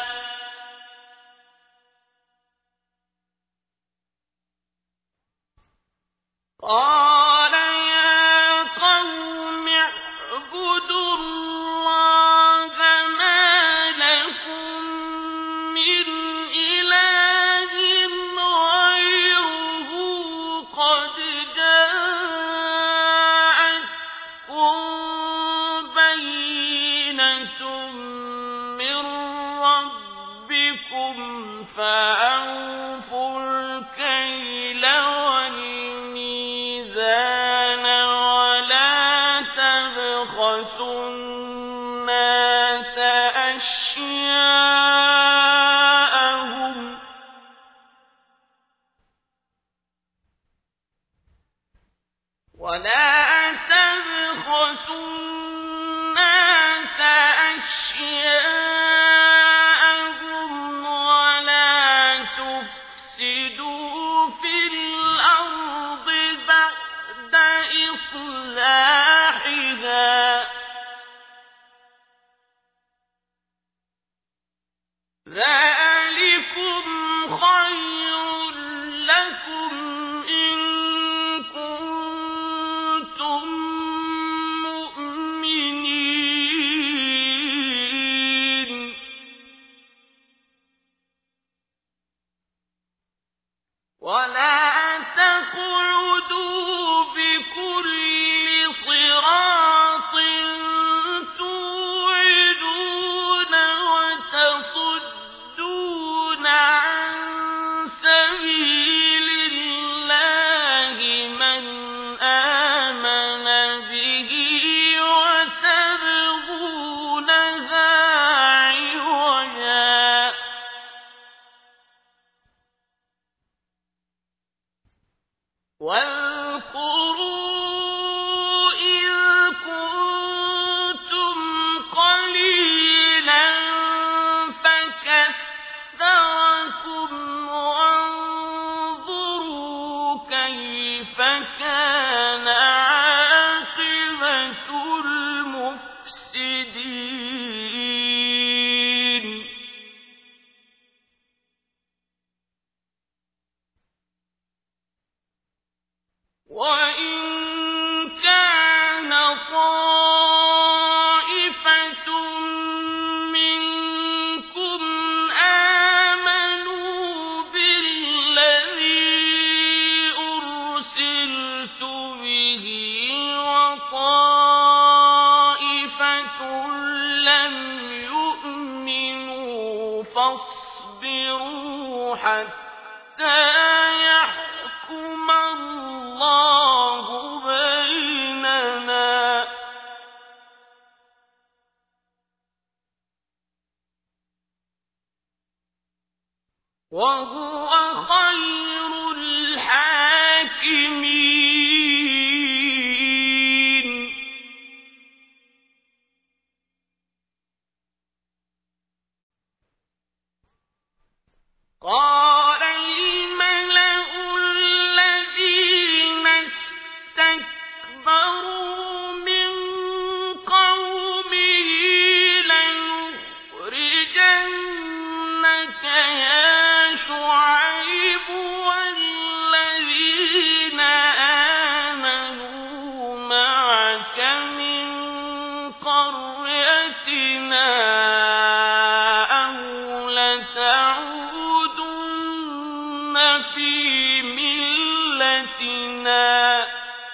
قَالَ يَا قَوْمِ اعْبُدُوا اللَّهَ مَا لَكُم مِّنْ إِلَٰهٍ غَيْرُهُ قَدْ جَاءَتْكُم بَيِّنَةٌ مِّن رَّبِّكُمْ فَأَوْفُوا الْكَيْلَ وَالْمِيزَانَ وَلَا تَبْخَسُوا النَّاسَ أَشْيَاءَهُمْ وَلَا تَبْخَسُوا ولا تقعدوا بكل صراط توعدون وتصدون عن سبيل الله من آمن به وتبغونها عوجا واذكروا إذ كنتم قليلا فكثركم وانظروا كيف كان عاقبة المفسدين وإن كان طائفة منكم آمنوا بالذي أرسلت به وطائفة لم يؤمنوا فاصبروا حتى يحكم الله بيننا وهو خير الحاكمين قال الملأ الذين استكبروا من قومه لنخرجنك يا شعيب والذين آمنوا معك من قريتنا أو لتعودن في ملتنا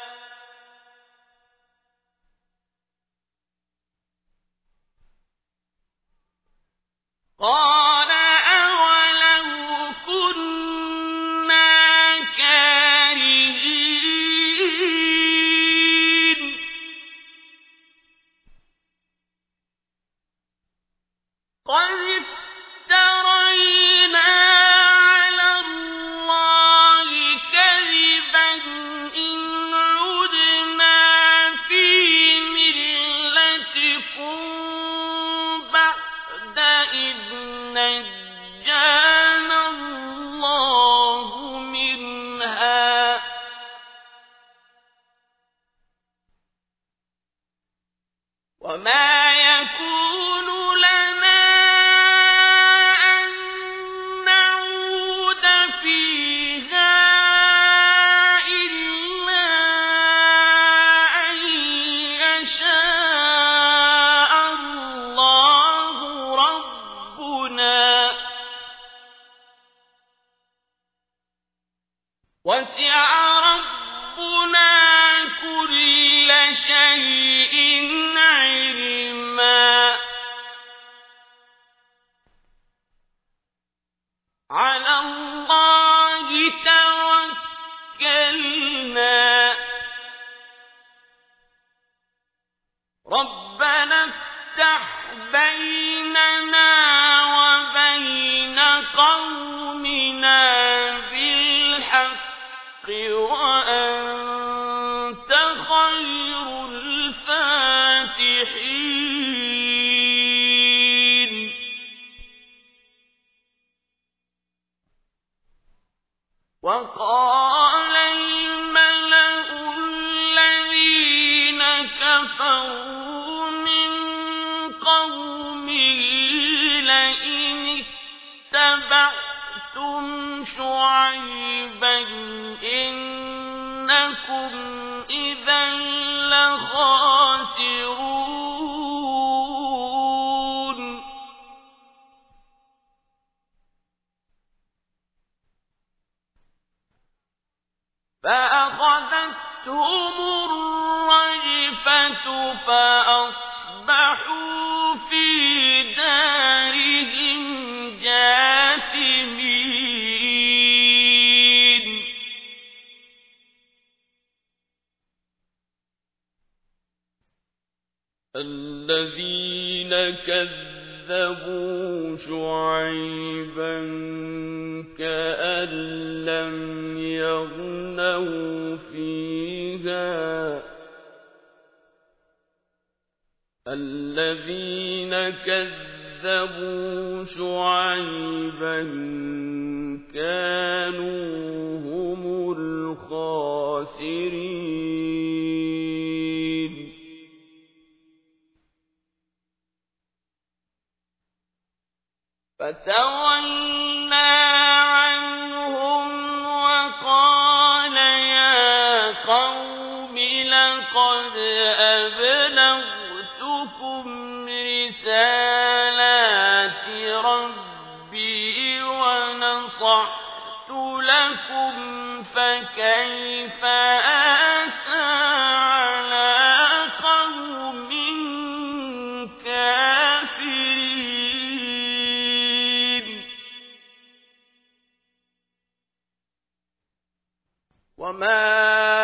قال أولو كنا كارهين قد افترينا على الله كذبا إن عدنا في ملتكم بعد إذ نجانا الله منها وما يكون لنا أن نعود فيها إلا أن يشاء الله ربنا وسع ربنا كل شيء علما على الله توكلنا ربنا افتح بيننا وبين قومنا بالحق وأنت خير الفاتحين وقال الملأ الذين كفروا من قومه لئن اتبعتم شعيبا إنكم إذا لخاسرون فأخذتهم الرجفة فأصبحوا في دارهم جاثمين الذين كذبوا شعيبا كأن لم يغنوا فيها الذين كذبوا شعيبا كانوا هم الخاسرين فتولى عنهم وقال يا قوم لقد أبلغتكم رسالات ربي ونصحت لكم فكيف آسى على قوم كافرين وما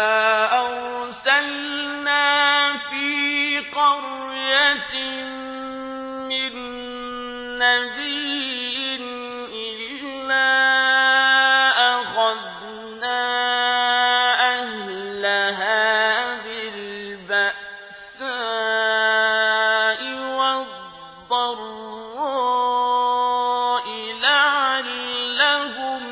أرسلنا في قرية من نبي إلا أخذنا أهلها بالبأساء والضراء لعلهم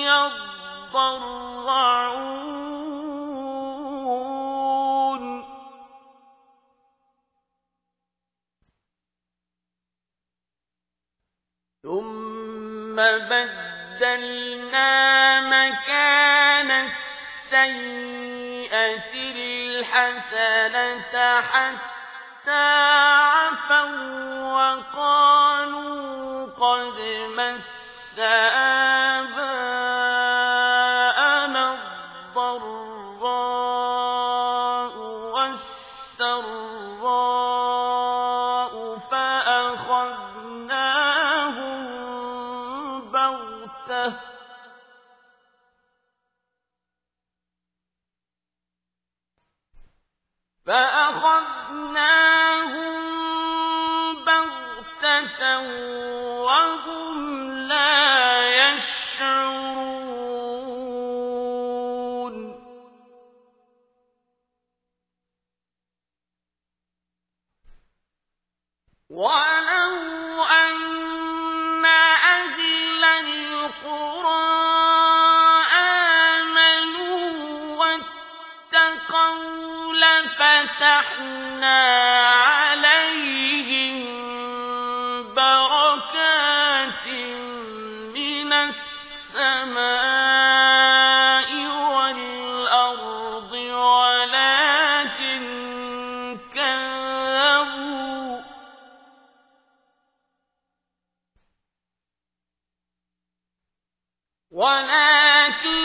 يضرعون ثم بدلنا مكان السيئة الحسنة حتى عفوا وقالوا قد مس آباءنا الضراء والسراء فأخذناهم بغتة فأخذناهم بغتة وهم لا يشعرون ولو أن أهل القرى آمنوا واتقوا لفتحنا عليهم بركات من السماء والأرض ولكن كذبوا ولكن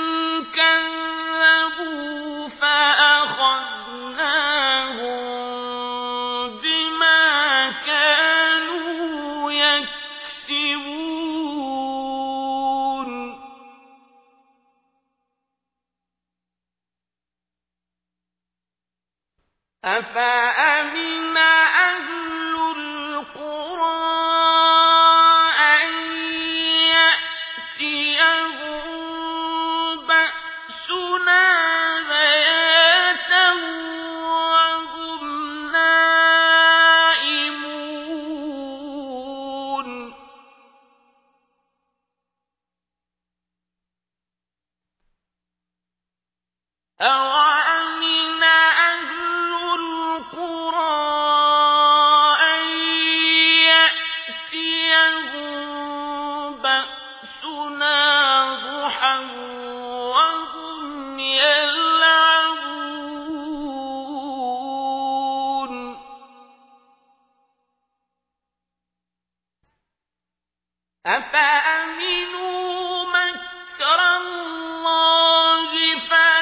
كذبوا فأخذناهم بما كانوا يكسبون أفأمن أهل القرى أن يأتيهم بأسنا بياتا وهم نائمون أوأمن أهل القرى أن يأتيهم بأسنا ضحى وهم يلعبون أفأمنوا مكر الله فلا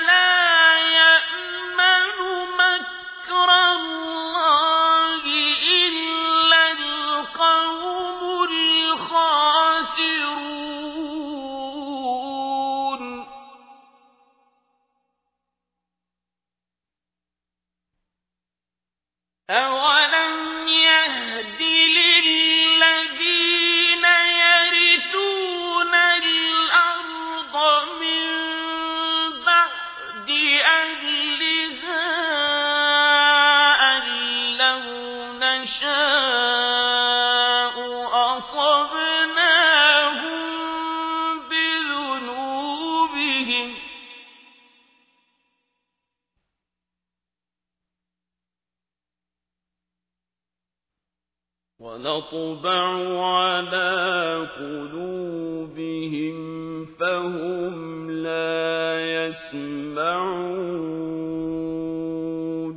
أَوَلَمْ يَهْدِ لِلَّذِينَ يَرِثُونَ الْأَرْضَ مِن بَعْدِ أَهْلِهَا أَن لَّوْ نَشَاءُ أَصَبْنَاهُم بِذُنُوبِهِمْ ۚ وَنَطْبَعُ عَلَىٰ قُلُوبِهِمْ فَهُمْ لَا يَسْمَعُونَ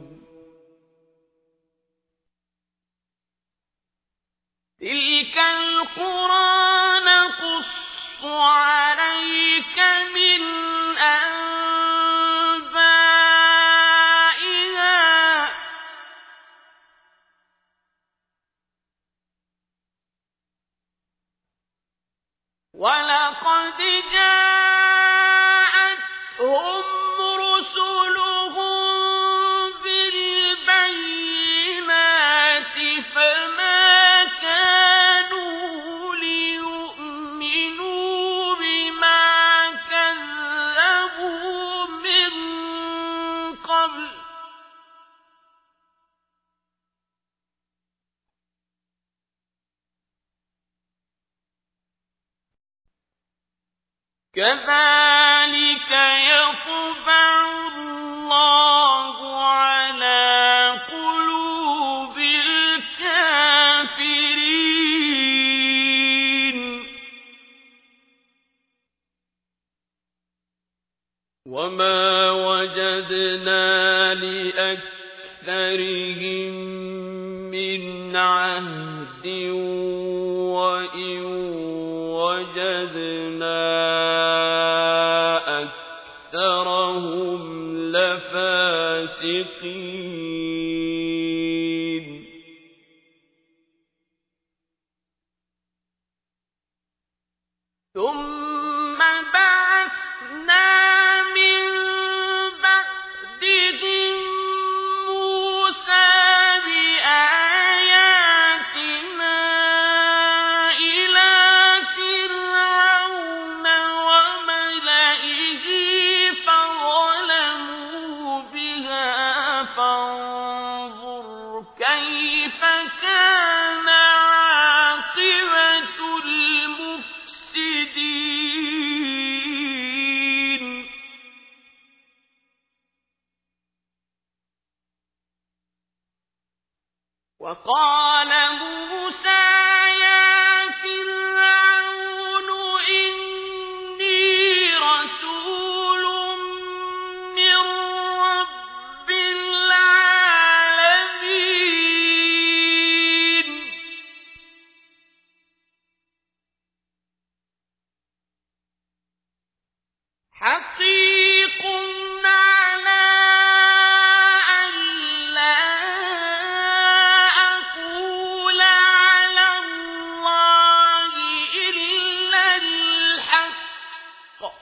تِلْكَ الْقُرَىٰ نَقُصُّ عَلَيْكَ مِنْ أَنبَائِهَا ۚ وَلَقَدْ جَاءَتْهُمْ رُسُلُهُم بِالْبَيِّنَاتِ فَمَا كَانُوا لِيُؤْمِنُوا بِمَا كَذَّبُوا مِن قَبْلُ ۚ كَذَٰلِكَ يَطْبَعُ اللَّهُ عَلَىٰ قُلُوبِ الْكَافِرِينَ وَمَا وَجَدْنَا لِأَكْثَرِهِم مِّنْ عَهْدٍ وَإِن وَجَدْنَا أَكْثَرَهُمْ لَفَاسِقِينَ ثُمَّ بَعَثْنَا مِن بَعْدِهِم مُّوسَىٰ بِآيَاتِنَا إِلَىٰ فِرْعَوْنَ وَمَلَئِهِ فَظَلَمُوا بِهَا فَانظُرْ كَيْفَ كَانَ عَاقِبَةُ الْمُفْسِدِينَ وَقَالَ مُوسَىٰ يَا فِرْعَوْنُ إِنِّي رَسُولٌ مِّن رَّبِّ الْعَالَمِينَ حَقِيقٌ عَلَىٰ أَن لَّا أَقُولَ عَلَى اللَّهِ إِلَّا الْحَقَّ ۚ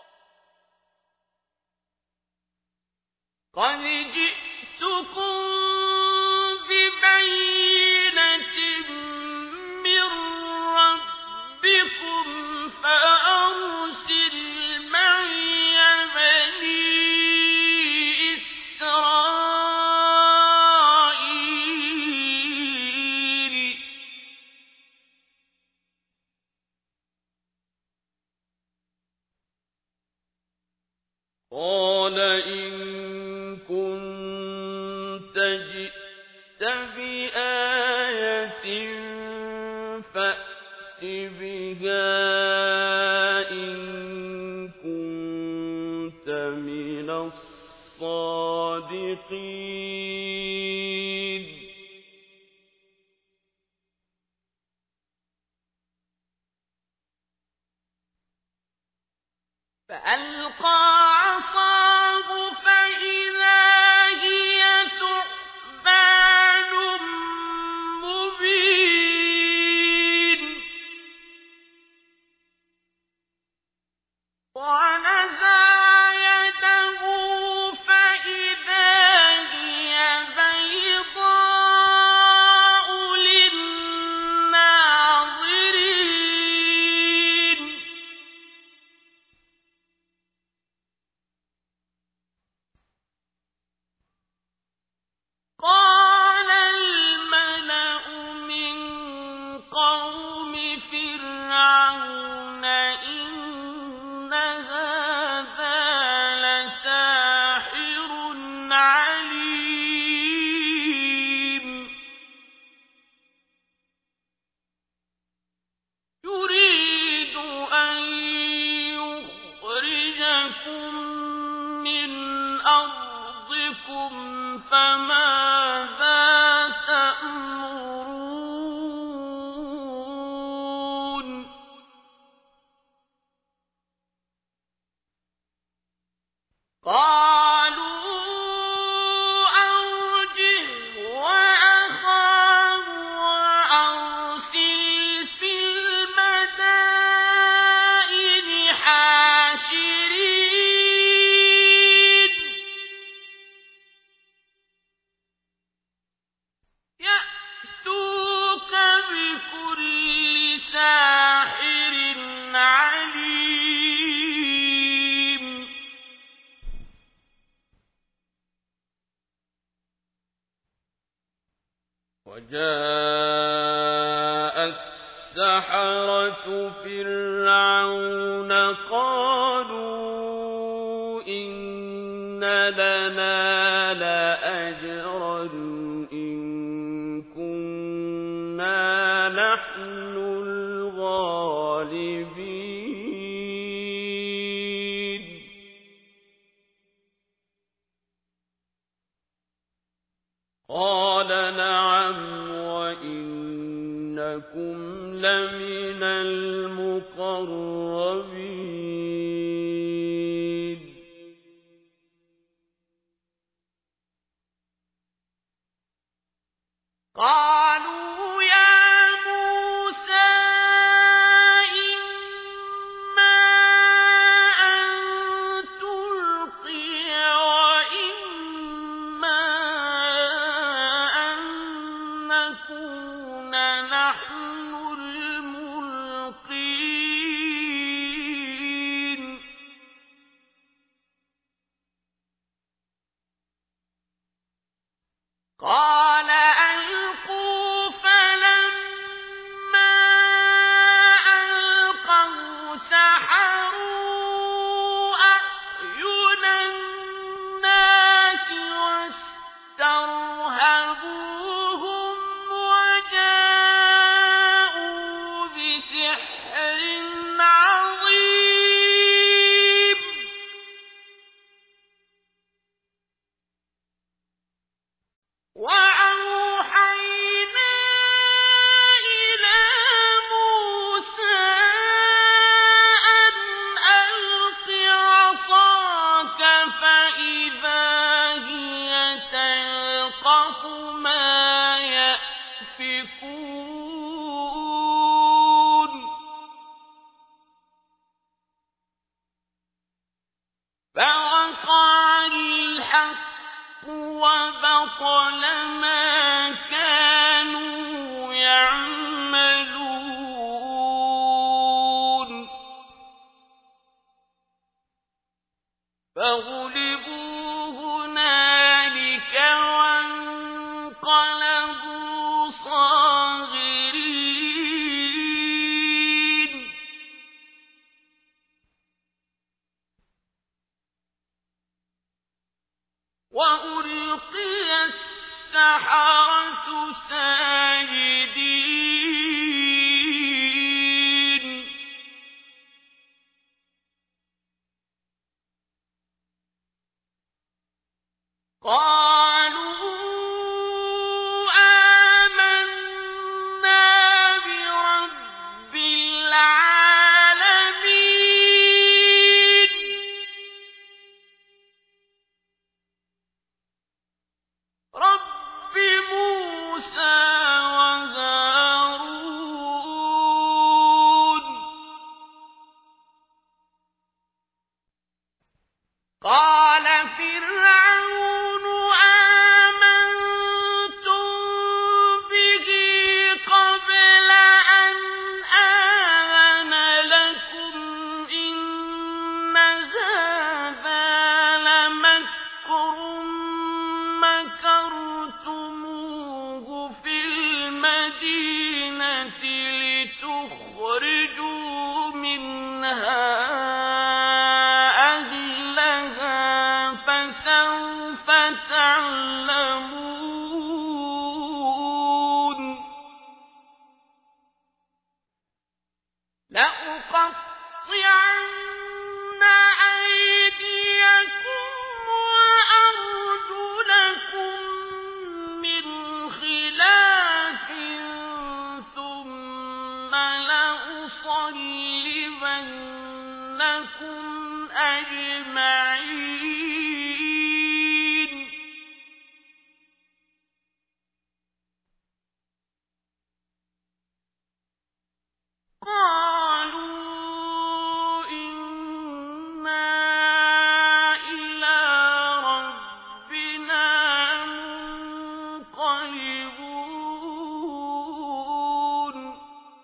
قَدْ جِئْتُكُم بِبَيِّنَةٍ مِّن رَّبِّكُمْ فَأَرْسِلْ مَعِيَ بَنِي إِسْرَائِيلَ قَالَ إِن كُنتَ جِئْتَ بِآيَةٍ فَأْتِ بِهَا إِن كُنتَ مِنَ الصَّادِقِينَ فَأَلْقَىٰ عَصَاهُ فَإِذَا هِيَ ثُعْبَانٌ مُّبِينٌ وَنَزَعَ يَدَهُ فَإِذَا هِيَ بَيْضَاءُ فماذا تأمرون قالوا أرجه وأخاه وأرسل في المدائن حاشرين يأتوك بكل ساحر عليم وجاء السحرة فرعون قالوا إن لنا لأجرا إن كنا نحن الغالبين قال نعم وإنكم لمن المقربين قالوا يا موسى إما أن تلقي وإما أن نكون نحن الملقين قال ألقوا فلما ألقوا سحروا أعين الناس واسترهبوهم وجاءوا بسحر عظيم وأوحينا إلى موسى أن ألق عصاك فإذا هي تلقف ما يأفكون فوقع الحق وبطل ما كانوا يعملون فغلبوا هنالك وانقلبوا صاغرين وألقي السحرة ساجدين قالوا آمنا برب العالمين رب موسى وهارون قال فرعون أجمعين قالوا إنا إلى ربنا منقلبون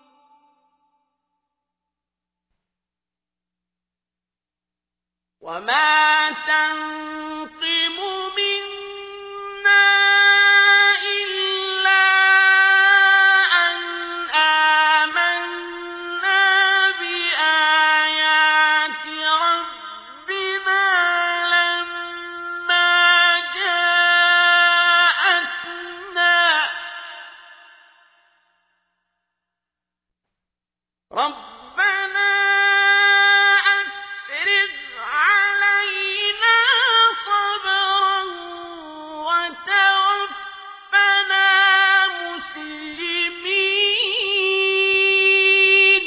وما تنقم منا إلا أن آمنا بآيات ربنا لما جاءتنا ربنا أفرغ علينا صبرا وتوفنا مسلمين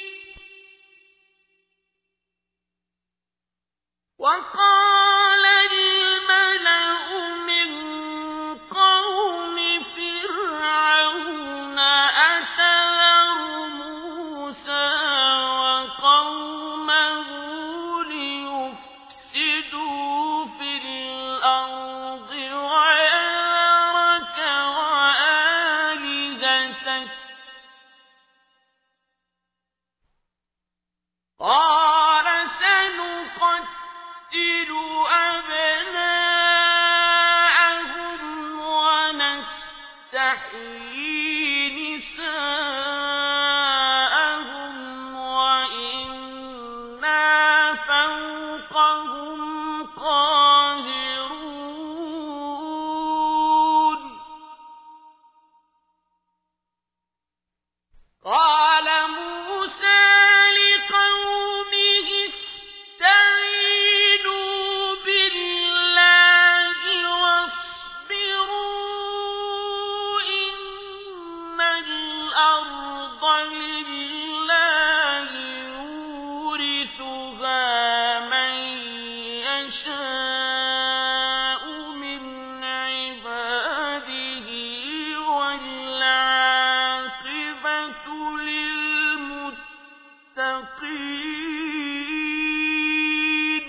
وقال الملأ من قوم فرعون أتذر موسى وقومه ليفسدوا في الأرض ويذرك وآلهتك قال سنقتل أبناءهم ونستحيي نساءهم وإنا فوقهم قاهرون قال موسى لقومه استعينوا بالله واصبروا إن الأرض لله يورثها من يشاء من عباده والعاقبة للمتقين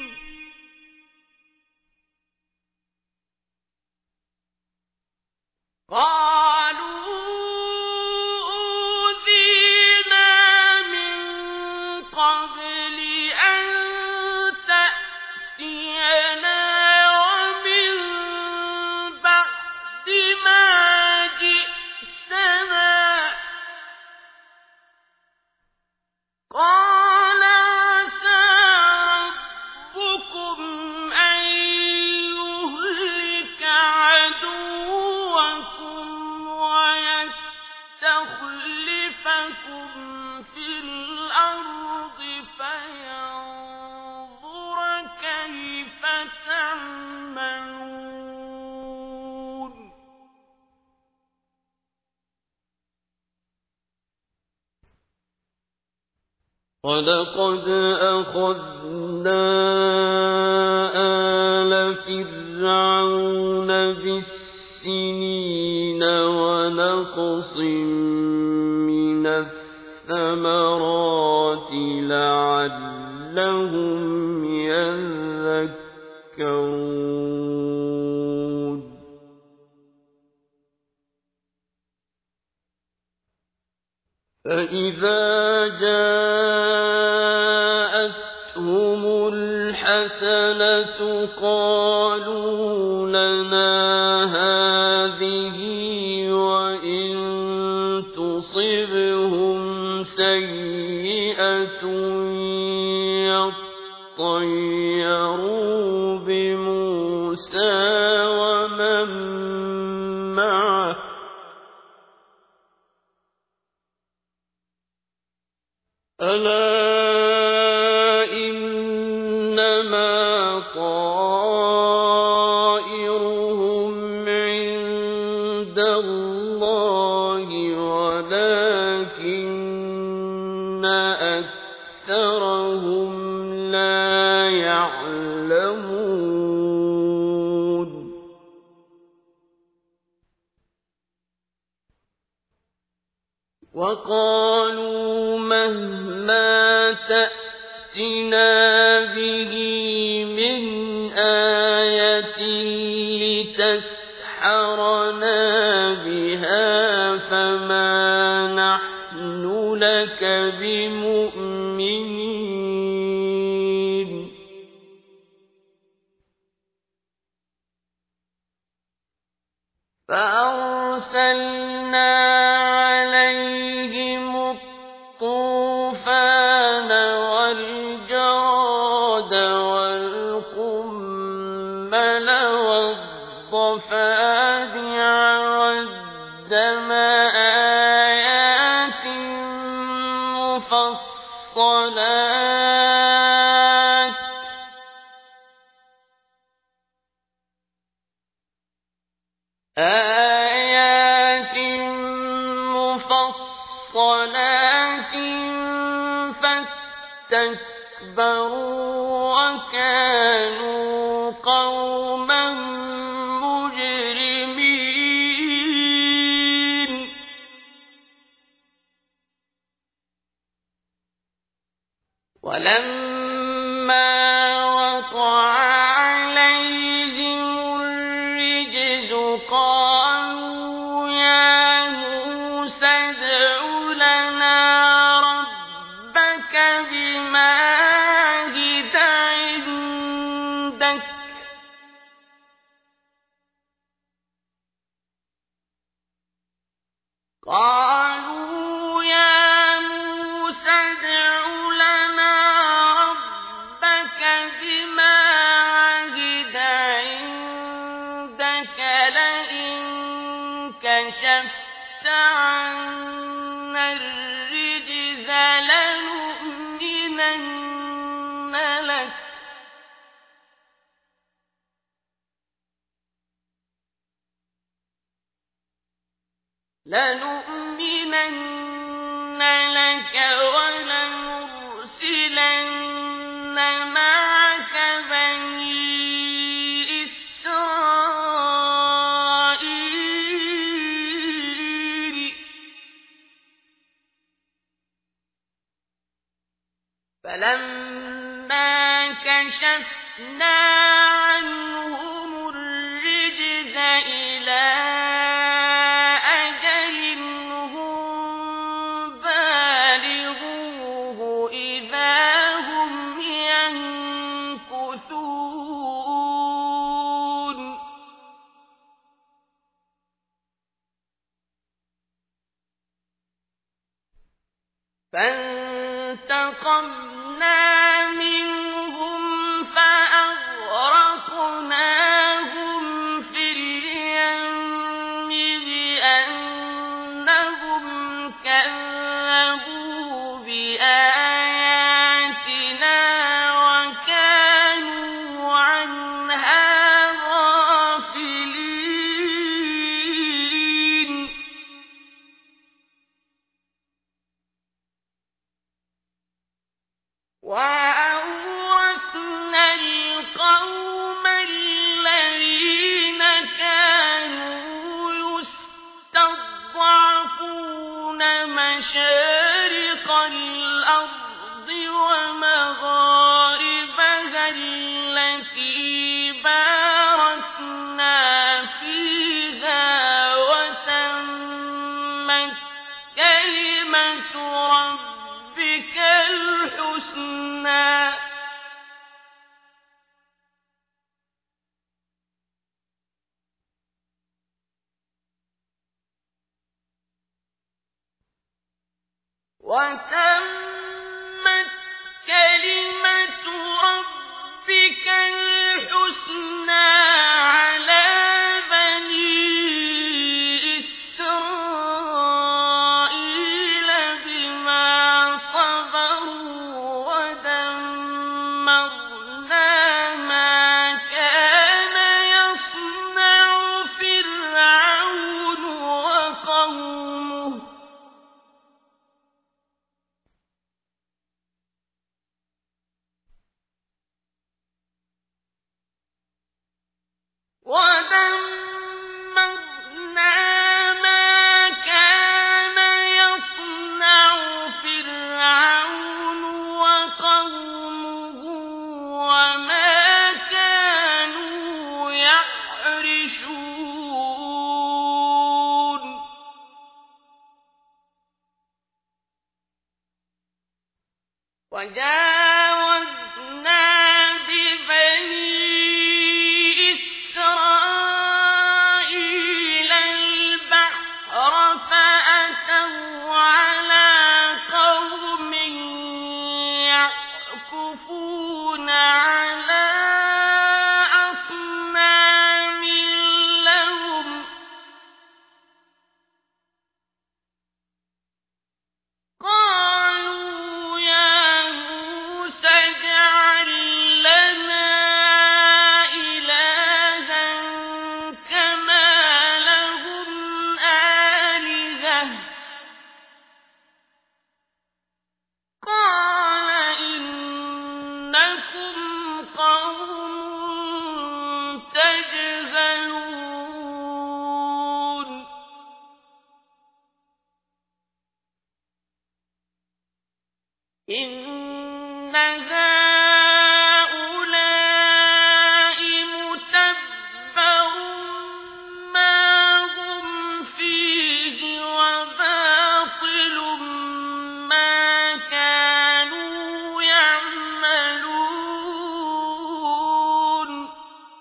قالوا أوذينا من قبل أن تأتينا ومن بعد ما جئتنا قال عسى ربكم أن يهلك عدوكم ويستخلفكم في الأرض فينظر كيف تعملون ولقد أخذنا آل فرعون بالسنين ونقص من الثمرات لعلهم يذكرون فإذا جاءتهم الحسنة قالوا لنا هذه وإن تصبهم سيئة يطيروا بموسى ومن معه ألا إنما طائرهم عند الله ولكن أكثرهم لا وقالوا مهما تأتنا به من آية لتسحرنا بها فما نحن لك بمؤمنين فأرسلنا عليهم الطوفان والجراد والقمل والضفادع والدم آيات مفصلات آيات مفصلات فاستكبروا وكانوا قوما مجرمين ولما وقع عليهم الرجز قالوا يا موسى ادع لنا ربك بما عهد عندك قالوا يا موسى ادع لنا ربك بما عهد عندك لئن كشفت عنا الرجز لنؤمنن لك لنؤمنن لك ولنرسلن معك بني إسرائيل فلما كشفنا عنهم الرجز إلى فانتقمنا منهم فأغرقناهم في اليم بأنهم كذبوا بآياتنا وكانوا عنها غافلين وأورثنا القوم الذين كانوا يستضعفون مشارق الأرض ومغاربها التي باركنا فيها وتمت كلمة ربك الحسنى وتمت كلمة ربك الحسنى على بني إسرائيل بما صبروا ودمرنا ما كان يصنع فرعون وقومه وما كانوا يعرشون وجاوزنا ببني إسرائيل البحر فأتوا على قوم يعكفون على أصنام لهم قالوا يا موسى اجعل لنا إلها كما لهم آلهة قال إنكم قوم تجهلون إن هؤلاء متبر ما هم فيه وباطل ما كانوا يعملون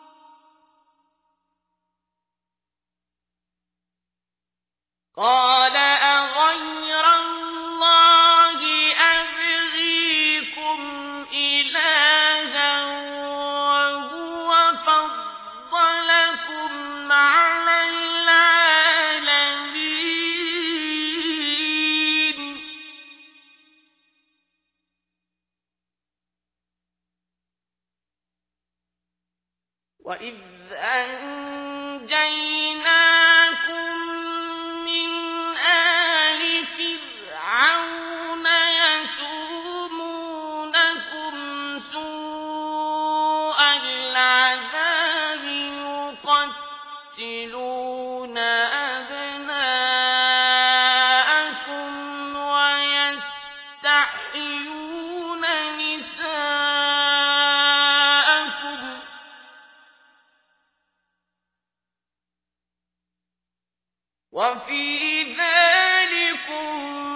قال أغير الله أبغيكم إلها وهو فضلكم على العالمين وإذ أنجيناكم من آل فرعون يسومونكم سوء العذاب يقتلون أبناءكم ويستحيون نساءكم وفي ذلكم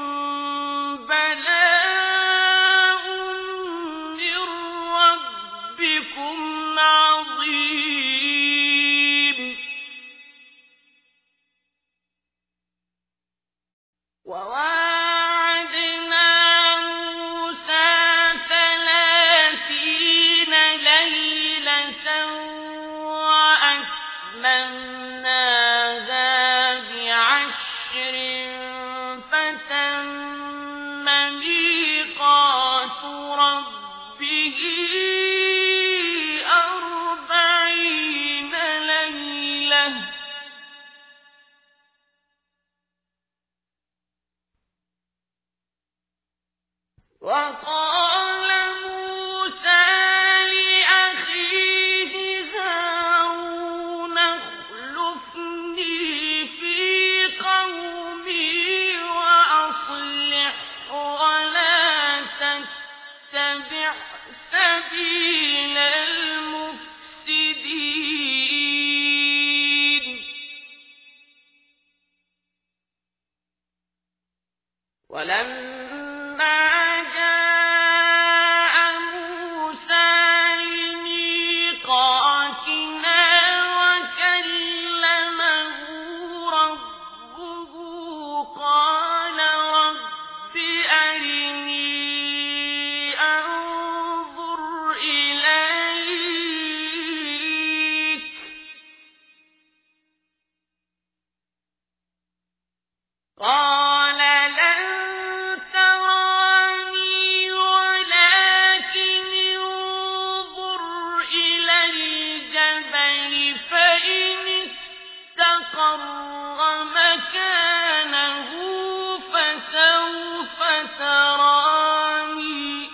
بلاء من ربكم عظيم وواعدنا موسى ثلاثين ليلة وأتممناها بعشر فتم ميقات ربه أربعين ليلة وقال موسى لأخيه هارون اخلفني في قومي وأصلح ولا تتبع سبيل المفسدين ولما جاء موسى لميقاتنا وكلمه ربه قال رب أرني أنظر إليك قال لن تراني ولكن انظر إلى الجبل فإن استقر مكانه فسوف تراني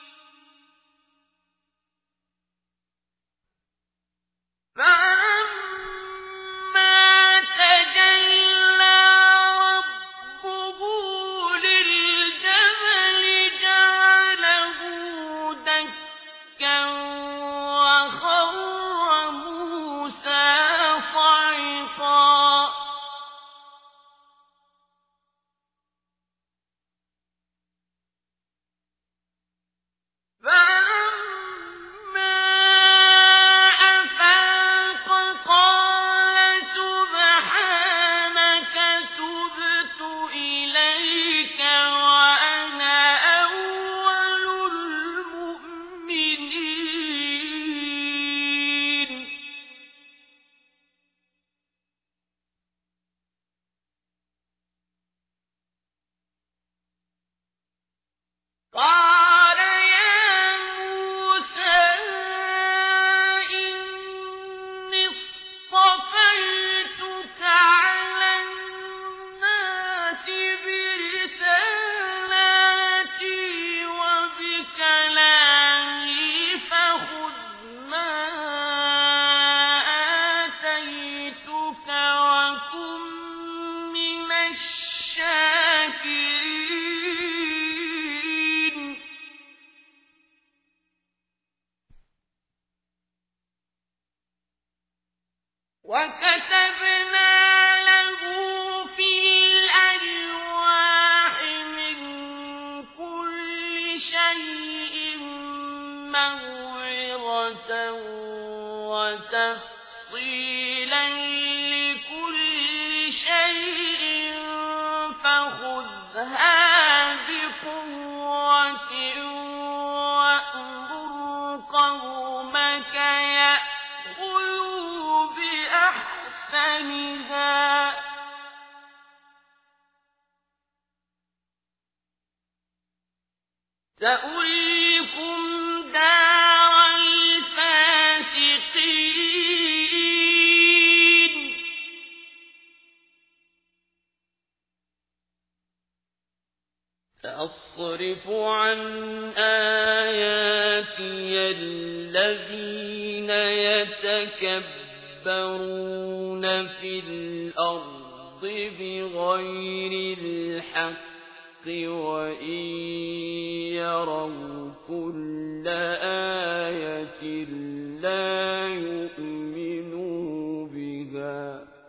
فلما تجلى ربه للجبل جعله دكا وكتبنا له في الألواح من كل شيء موعظة وتفصيلا لكل شيء فخذها بقوة وأمر قومك يأخذوا بأحسنها سأريكم دار الفاسقين سأصرف عن آياتي الذين يتكبرون في الأرض بغير الحق وإن يروا كل آية لا يؤمنوا بها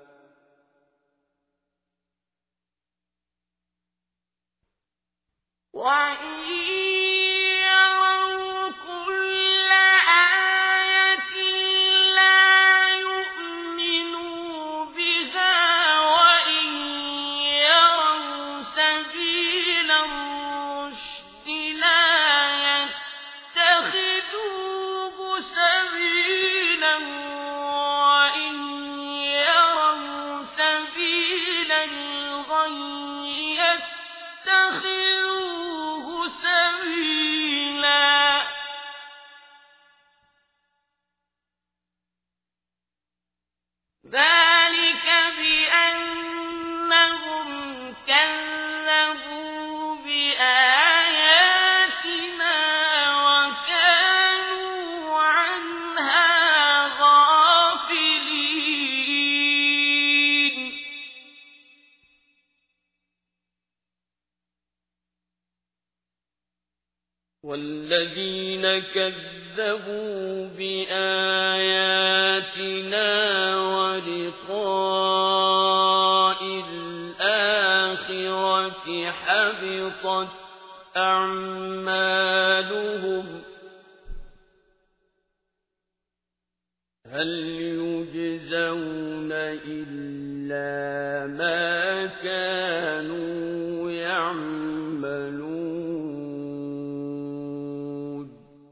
وإن يروا كل آية لا يؤمنوا بها وإن يروا سبيل الرشد لا يتخذوه سبيلا وإن يروا سبيل الغي يتخذوه سبيلا ذلك بأنهم كذبوا بآياتنا وكانوا عنها غافلين والذين كذبوا بآياتنا ولقاء الآخرة حبطت أعمالهم هل يجزون إلا ما كانوا يعملون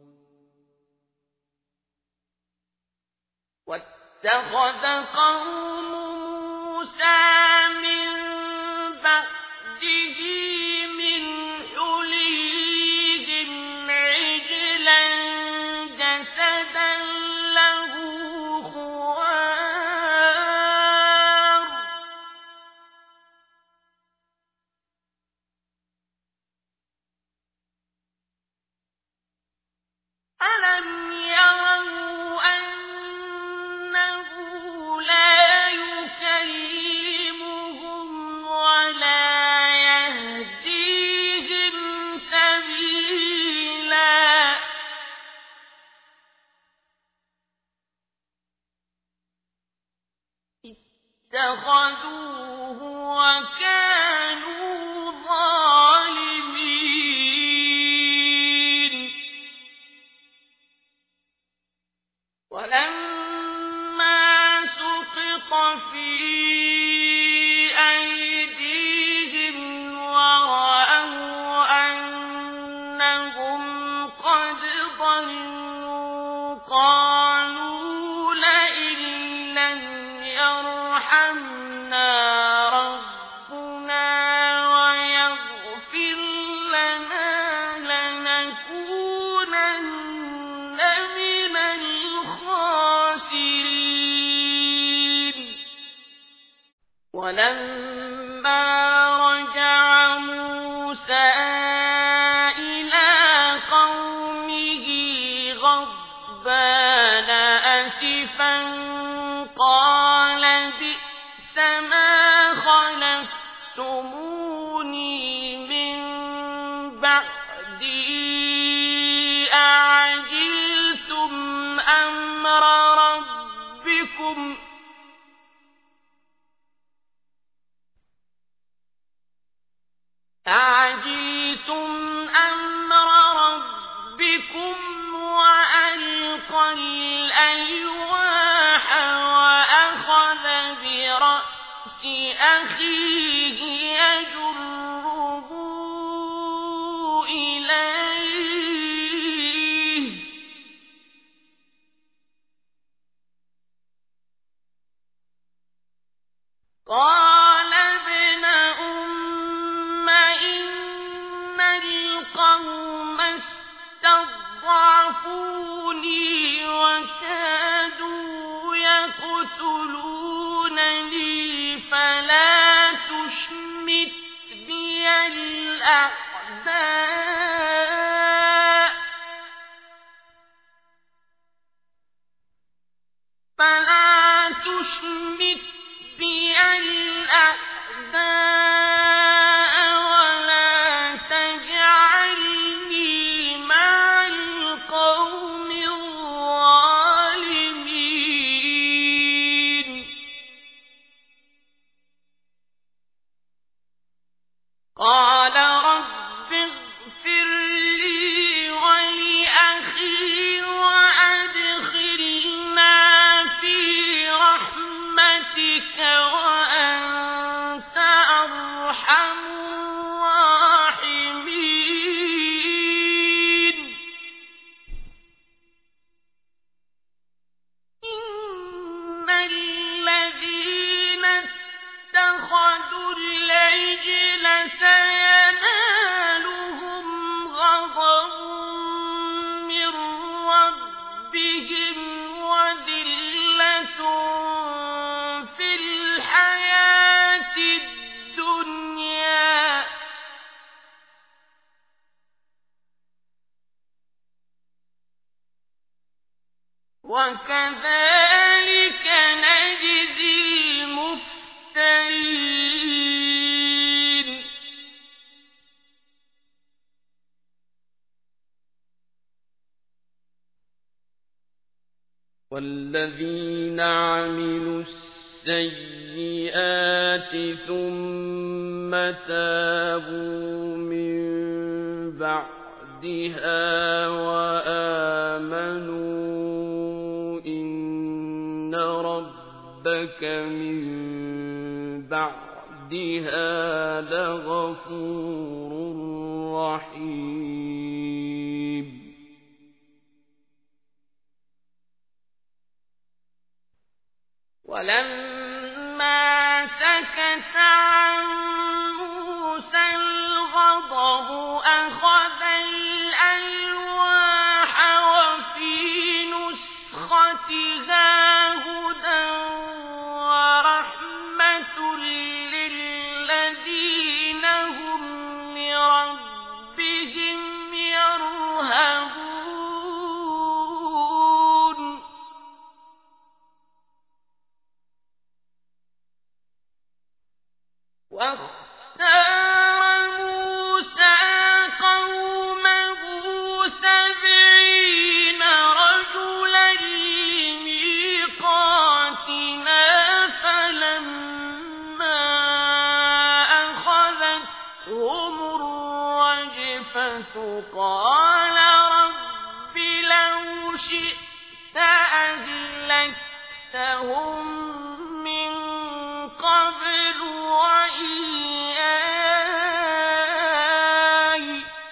واتخذ قوم موسى من بعده من حليهم عجلا جسدا له خوار ألم يروا أنه لا يكلمهم ولا يهديهم سبيلا اتخذوه وكانوا ظالمين ولما سقط في أيديهم ورأوا أنهم قد ضلوا قالوا لئن لم يرحمنا ربنا ويغفر لنا لنكونن من الخاسرين ولما رجع موسى إلى قومه غضبان أسفا قال بئس ما خلفتموني من بعدي أعجلتم أمر ربكم أخيه يجره إليه قال ابن أم إن القوم استضعفوني وكادوا يقتلونني فلا تشمت بي الأعداء فلا تشمت بي الأعداء ولا تجعلني مع القوم الظالمين قال رب اغفر لي ولأخي وأدخلنا في رحمتك وأنت أرحم الراحمين إن الذين اتخذوا العجل سينالهم غضب من ربهم وذلة في الحياة الدنيا وكذلك نجزي المفترين والذين عملوا السيئات ثم تابوا من بعدها وآمنوا إن ربك من بعدها لغفور رحيم ولما سكت عن موسى الغضب أخذ الألواح وفي نسختها هدى ورحمة للذين هم لربهم يرهبون واختار موسى قومه سبعين رجلا لميقاتنا فلما أخذتهم الرجفة قال رب لو شئت أهلكتهم من قبل وإياي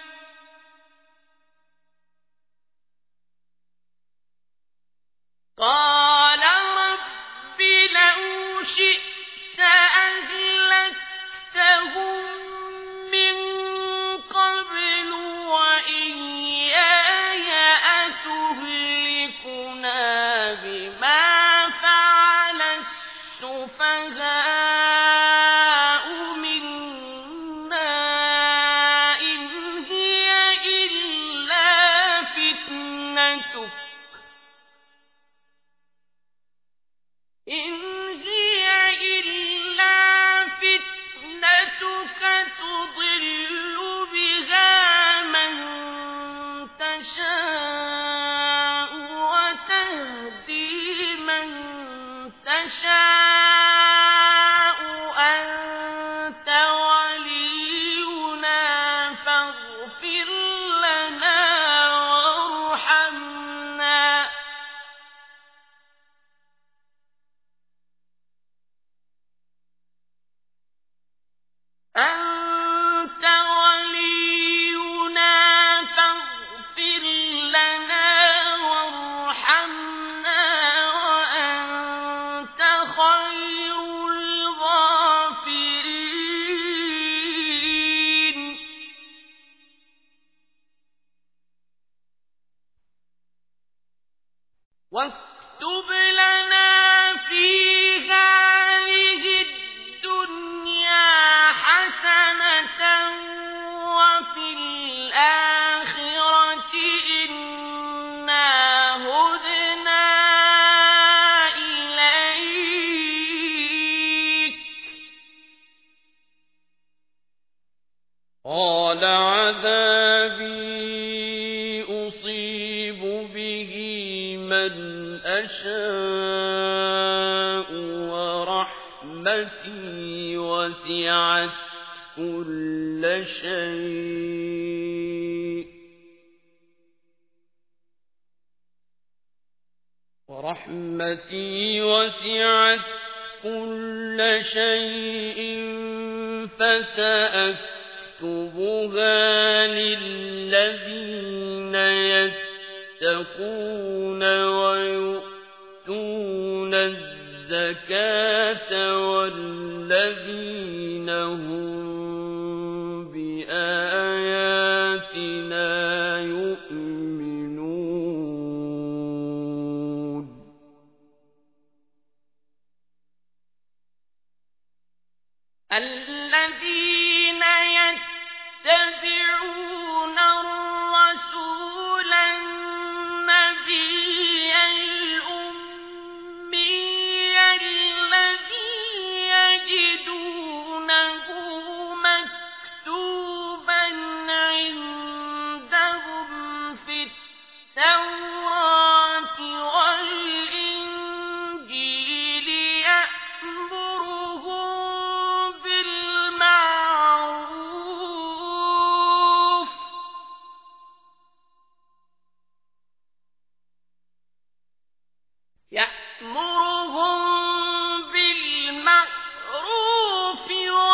قال رب لو شئت أهلكتهم من قبل وإياي أتهلكنا بما فعل السفهاء منا إن هي إلا فتنتك إن هي إلا فتنتك تضل بها من تشاء وتهدي من تشاء أنت ولينا فاغفر لنا وارحمنا واكتب لنا في هذه الدنيا حسنة وفي الآخرة إنا هدنا إليك. قال عذابي أصيب به من أشاء ورحمتي وسعت كل شيء ورحمتي وسعت كل شيء فسأكتبها للذين يتقون ويؤتون الزكاة والذين هم بآياتنا يؤمنون. الذين يتبعون الرسول النبي الأمي الذي يجدونه مكتوبا عندهم في التوراة والإنجيل يأمرهم بالمعروف يأمرهم بالمعروف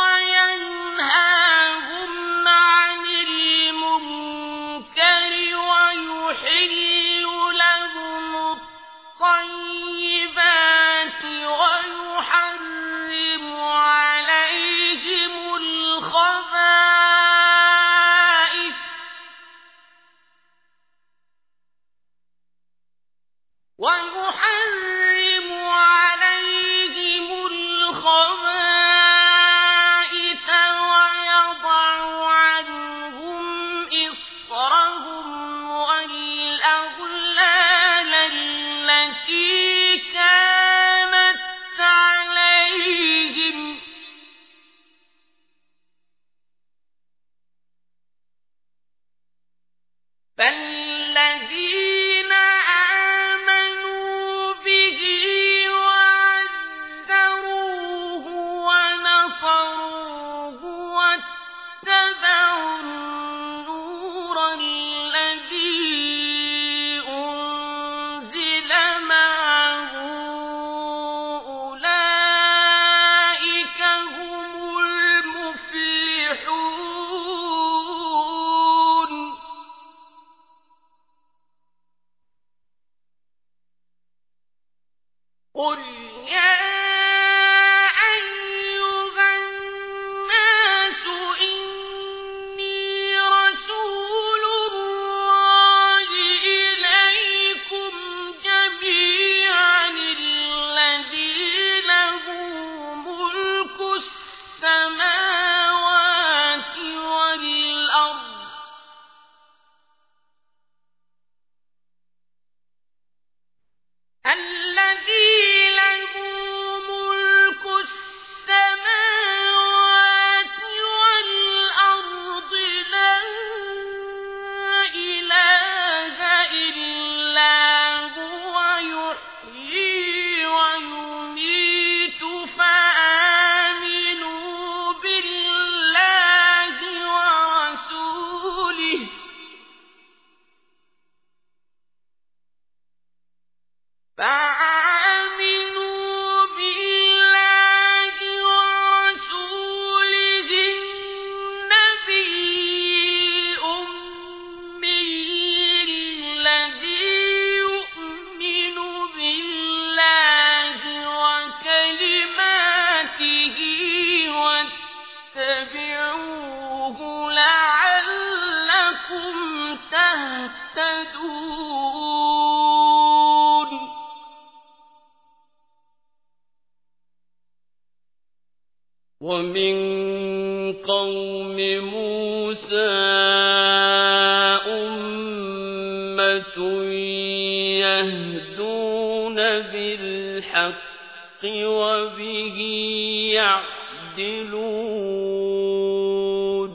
وينهاهم عن المنكر ويحل لهم الطيبات ويحرم عليهم الخبائث ويحرم عليهم الخبائث ويضع عنهم إصرهم والأغلال التي كانت عليهم فالذين آمنوا به وعزروه ونصروه واتبعوا النور الذي أنزل معه أولئك هم المفلحون. قل يا أيها الناس إني رسول الله إليكم جميعا الذي له ملك السماوات والأرض الذي له ملك السماوات والأرض لا إله إلا هو يحيي ويميت فآمنوا بالله ورسوله فآمنوا بالله ورسوله النبي الأمي الذي يؤمن بالله وكلماته واتبعوه لعلكم تهتدون. ومن قوم موسى أمة يهدون بالحق وبه يعدلون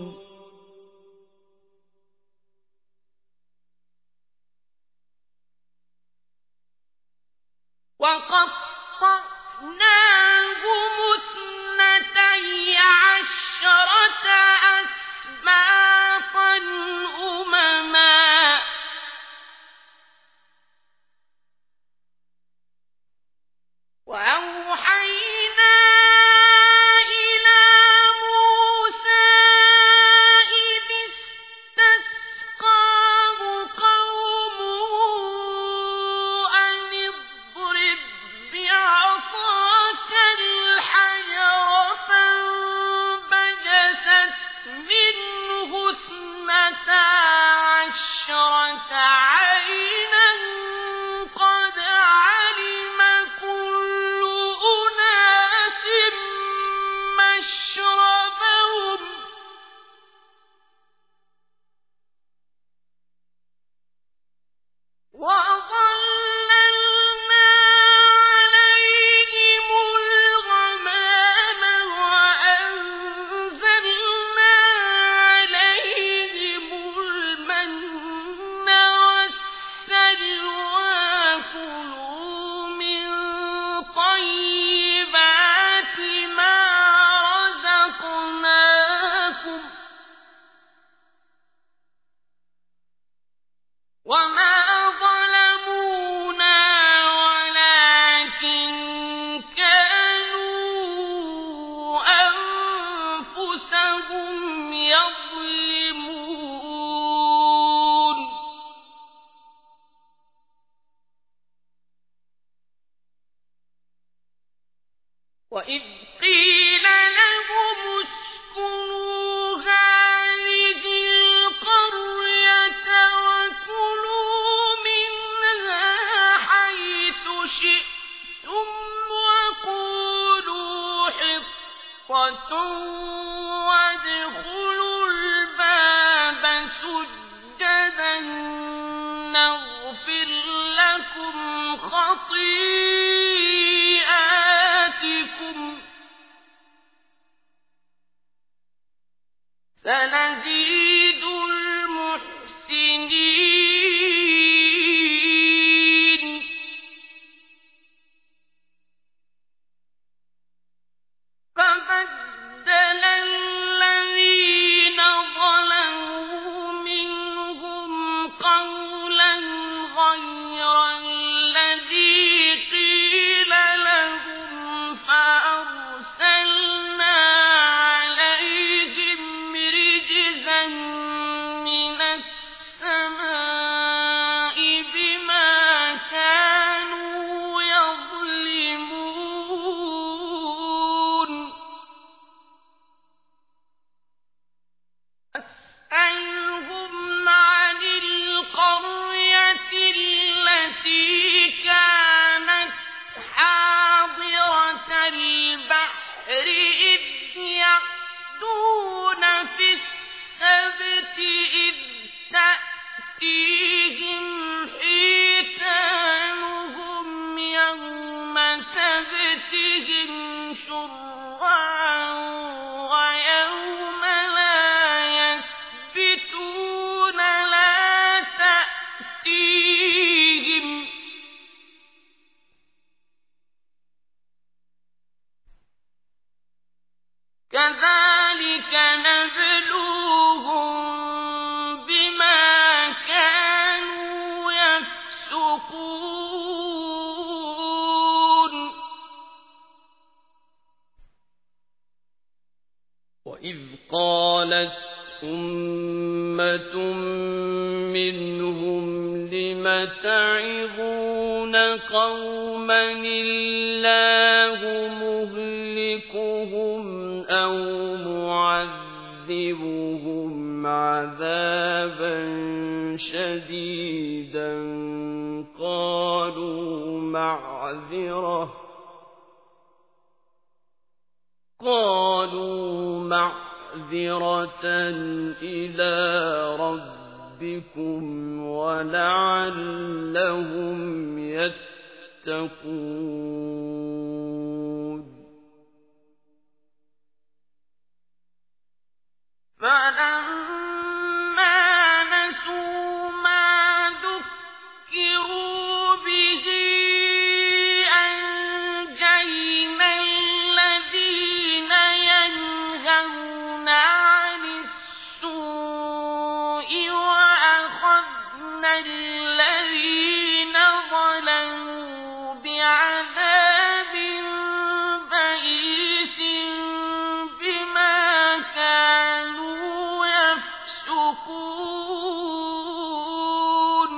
وقطعناهم اثنتي عشرة أسباطا أمما وأوحينا إلى موسى إذ استسقاه قومه أن اضرب بعصاك الحجر فانبجست منه اثنتا عشرة عينا قد علم كل أناس مشربهم وأظللنا عليهم الغمام وأنزلنا عليهم المن والسلوى كلوا من طيبات ما رزقناكم وما ظلمونا ولكن كانوا أنفسهم يظلمون وإذ قيل لهم اسكنوا هذه القرية وكلوا منها حيث شئتم وقولوا حطة وادخلوا الباب سجدا نغفر لكم خطيئاتكم سنزيد المحسنين فبدل الذين ظلموا منهم قولا غير الذي قيل لهم فأرسلنا عليهم رجزا من السماء بما كانوا يظلمون أسألهم عن القرية التي كانت حاضرة البحر إذ يعدون في السبت إذ تأتيهم حيتانهم يوم سبتهم شرعا ويوم لا يسبتون لا تأتيهم كذلك نبلوهم بما كانوا يفسقون وإذ قالت أمة منهم لم تعظون قوما الله مهلكهم أو معذبهم عذابا شديدا قالوا معذرة قالوا معذرة إلى ربكم ولعلهم يتقون فلما نسوا ما ذكروا به أنجينا الذين ينهون عن السوء وأخذنا الذين ظلموا بعذاب بئيس بما كانوا يفسقون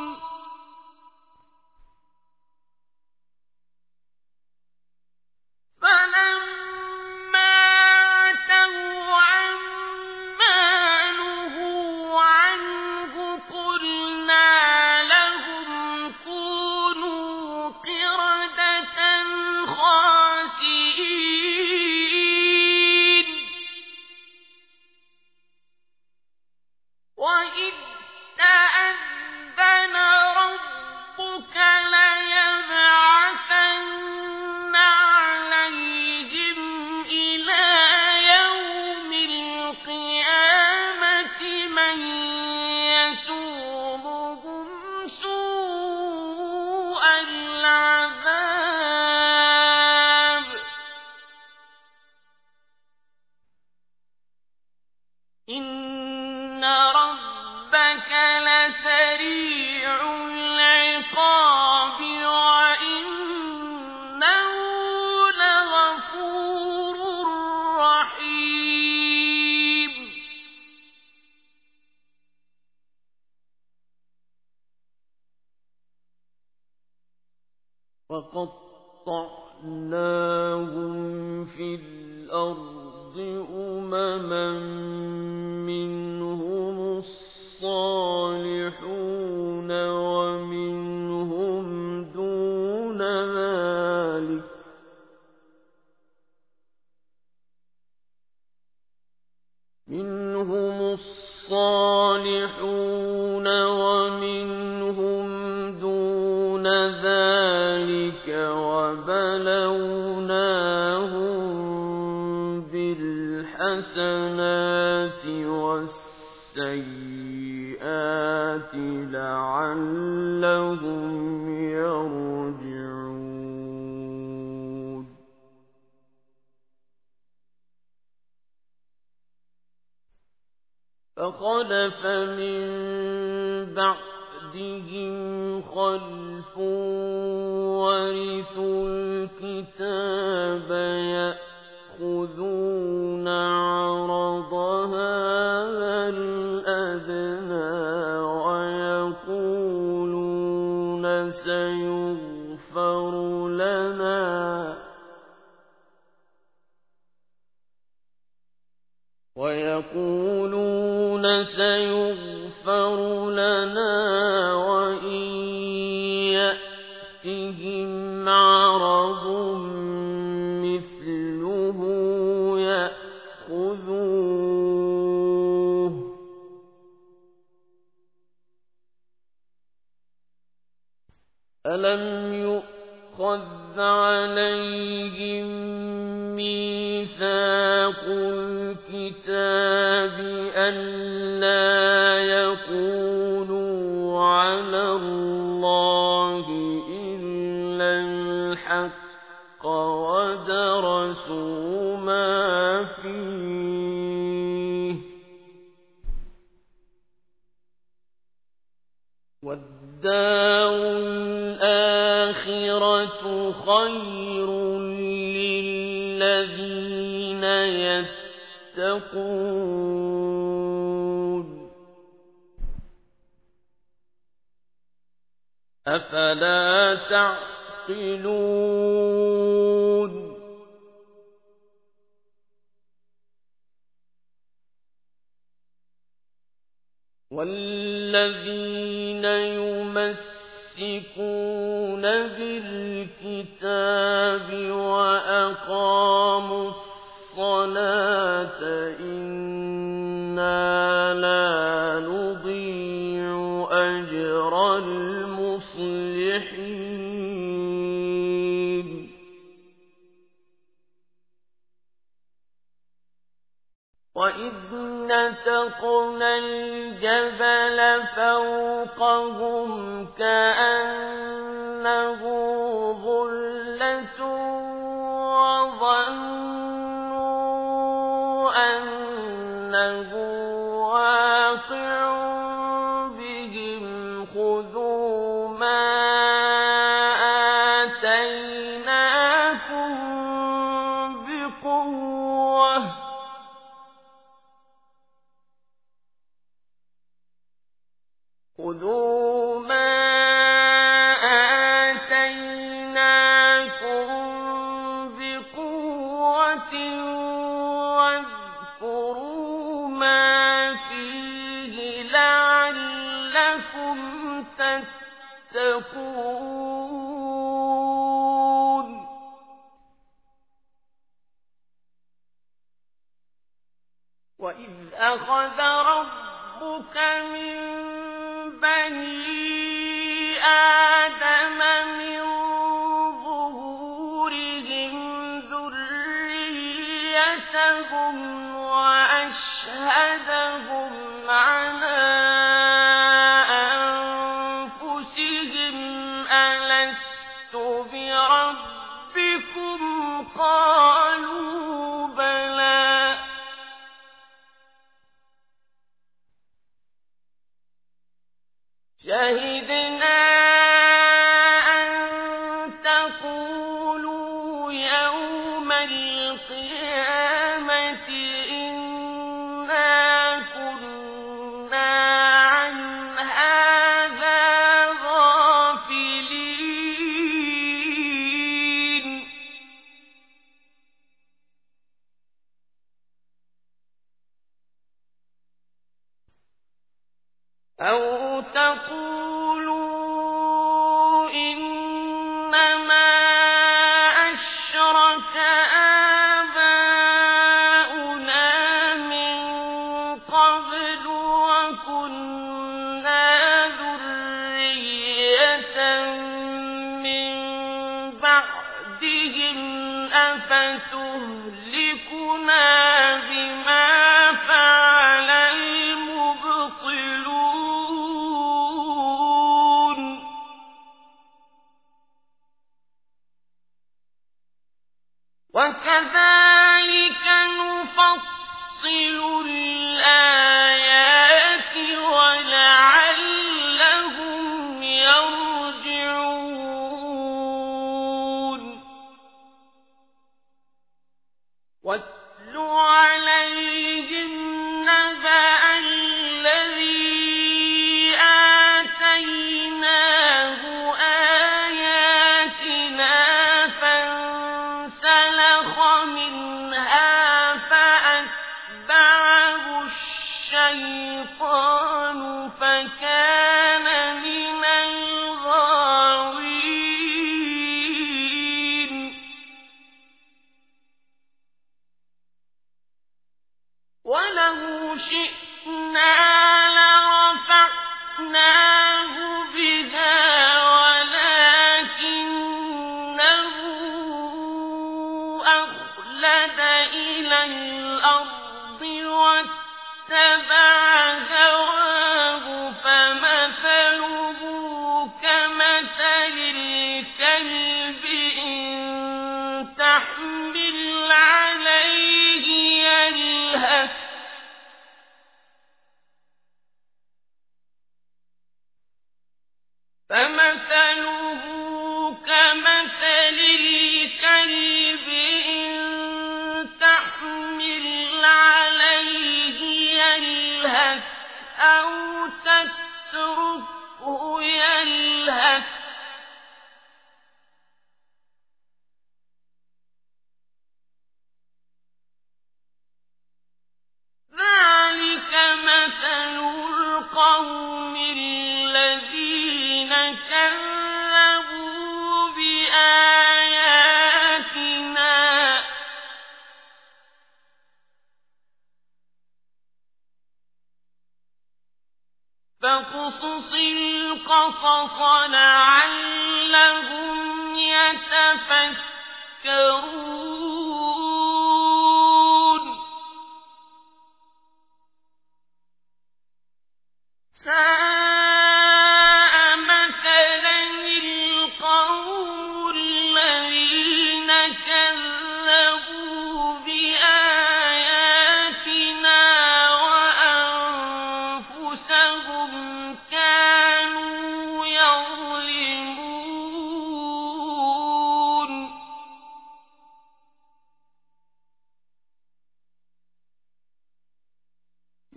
فلما عتوا عما نهوا عنه قلنا لهم كونوا قردة خاسئين وإذ تأذن ربك ليبعثن عليهم إلى يوم القيامة من يسومهم سوء العذاب إن ربك لسريع العقاب وإنه لغفور رحيم وقطعناهم في الأرض أمما منهم الصالحون ومنهم دون ذلك منهم الصالحون ومنهم دون ذلك وبلوناهم بالحسنات والسيئات لعلهم يرجعون فخلف من بعدهم خلف ورثوا الكتاب يأخذون عرض هذا الأدنى ويقولون سيغفر لنا ويقولون سيغفر لنا وإن يأتهم عرض مثله يأخذوه ألم يؤخذ عليهم ميثاق الكتاب ألا يقولوا على الله إلا الحق ودرسوا ما فيه والدار الآخرة خير للذين يتقون أفلا تعقلون والذين يمسكون بالكتاب وأقاموا الصلاة وَإِذْ نَتَقْنَا الْجَبَلَ فَوْقَهُمْ كَأَنَّهُ ظُلَّةٌ وَظَنُّوا أَنَّهُ وَاقِعٌ بِهِمْ خُذُوا مَا آتَيْنَاكُمْ بِقُوَّةٍ خُذُوا مَا آتَيْنَاكُمْ بِقُوَّةٍ وَاذْكُرُوا مَا فِيهِ لَعَلَّكُمْ تَتَّقُونَ وَإِذْ أَخَذَ رَبُّكَ مِن بَنِي آدَمَ مِن ظُهُورِهِمْ ذُرِّيَّتَهُمْ وَأَشْهَدَهُمْ عَلَىٰ أَنفُسِهِمْ أَلَسْتُ بِرَبِّكُمْ قَالُوا بَلَىٰ شَهِدْنَا أَن تَقُولُوا يَوْمَ الْقِيَامَةِ إِنَّا كُنَّا عَنْ هَٰذَا غَافِلِينَ أَوْ تَقُولُوا إِنَّمَا أَشْرَكَ آبَاؤُنَا مِن قَبْلُ وَكُنَّا ذُرِّيَّةً مِّن بَعْدِهِمْ أَفَتُهْلِكُنَا بِمَا فَعَلَ الْمُبْطِلُونَ وَكَذَٰلِكَ نُفَصِّلُ الْآيَاتِ وَلَعَلَّهُمْ يَرْجِعُونَ وَاتْلُ عَلَيْهِمْ نَبَأَ الَّذِي آتَيْنَاهُ آيَاتِنَا فَانسَلَخَ مِنْهَا فَأَتْبَعَهُ الشَّيْطَانُ فَكَانَ مِنَ الْغَاوِينَ وَلَوْ شِئْنَا لَرَفَعْنَاهُ بِهَا وَلَٰكِنَّهُ أَخْلَدَ إِلَى الْأَرْضِ وَاتَّبَعَ هَوَاهُ فَمَثَلُهُ كَمَثَلِ الْكَلْبِ إِن تَحْمِلْ عَلَيْهِ يَلْهَثْ فَمَثَلُهُ كَمَثَلِ الْكَلْبِ إِن تَحْمِلْ عَلَيْهِ يَلْهَثْ أَوْ تَتْرُكْهُ يَلْهَث ذَلِكَ مَثَلُ الْقَوْمِ الَّذِينَ كَذَّبُوا بِآيَاتِنَا فَاقْصُصِ الْقَصَصَ لَعَلَّهُمْ يَتَفَكَّرُونَ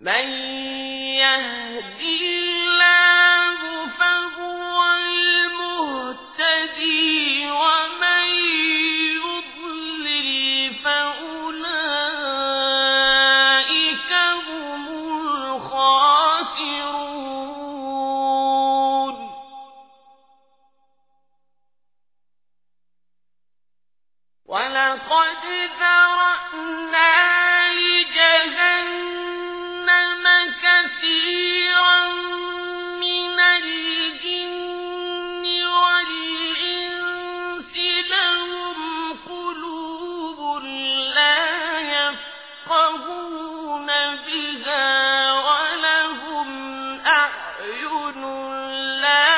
من يهد الله فهو المهتدي ومن يضلل فأولئك هم الخاسرون ولقد ذرأنا لجهنم كثيرا من الجن والإنس لهم قلوب لا يفقهون بها ولهم أعين لا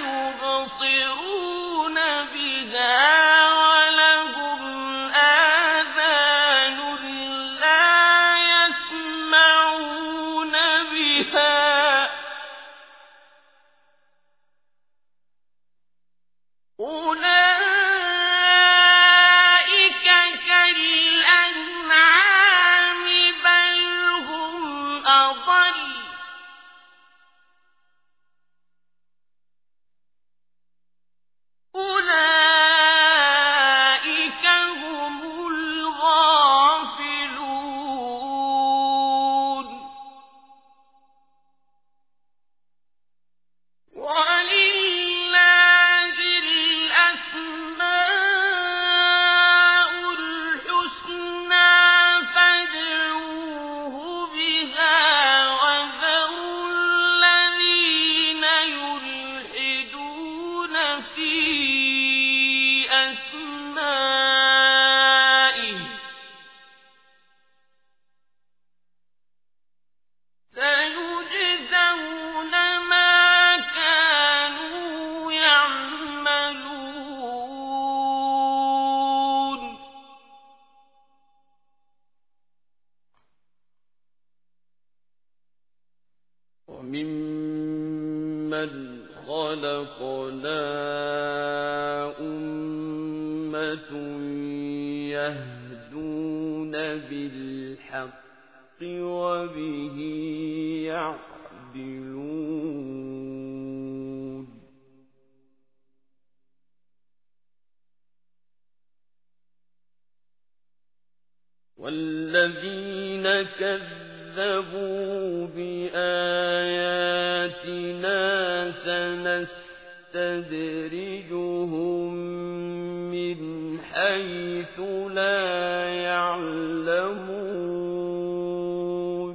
يبصرون بها ولهم آذان لا يسمعون بها أولئك كالأنعام بل هم أضل أولئك هم الغافلون ولله الأسماء الحسنى فادعوه بها وذروا الذين يلحدون في أسمائه سيجزون ما كانوا يعملون وممن خلقنا أمة يهدون بالحق وبه يعدلون والذين كذبوا بآياتنا سنستدرجهم من حيث لا يعلمون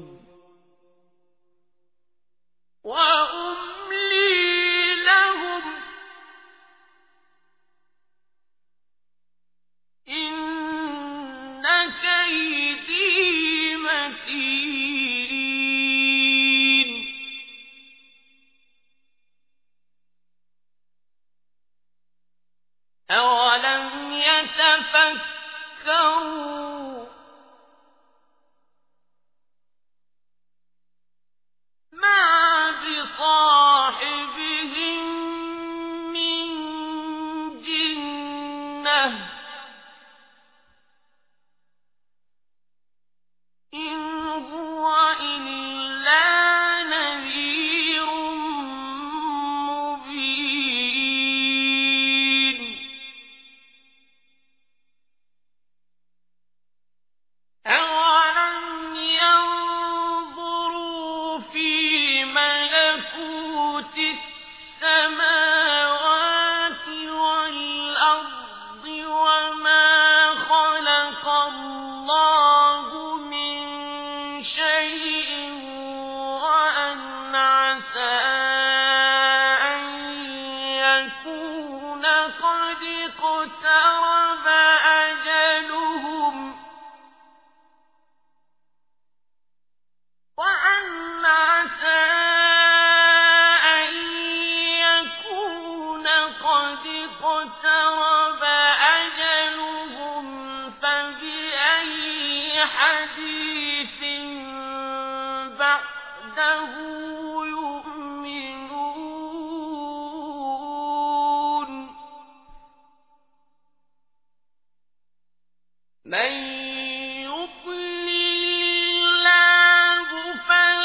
وأملي لهم إن كيدي متين أولم يتفكروا ما بصاحبهم من جنة إن هو إلا نذير مبين أولم ينظروا في ملكوت السماوات والأرض وما خلق الله من شيء وأن عسى أن يكون قد اقترب أجلهم وأن عسى أن يكون قد اقترب أجلهم فبأي حديث بعده يؤمنون من يضلل الله فلا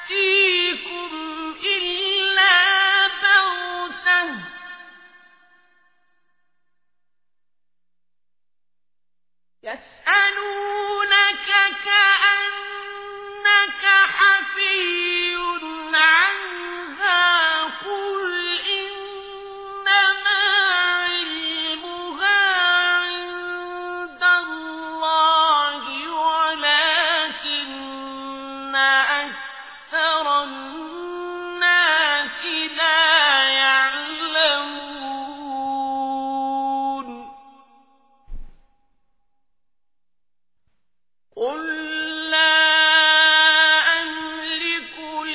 تأتيكم إلا بغتة يسألونك كأنك حفي عنها قل إنما علمها عند الله ولكن أكثر الناس لا يعلمون قل لا أملك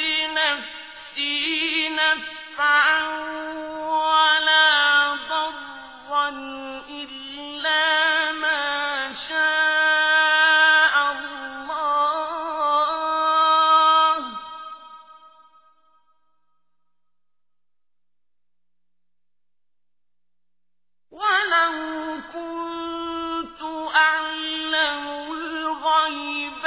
لنفسي نفعا ولا ضرا إلا ما شاء الله ولو كنت أعلم الغيب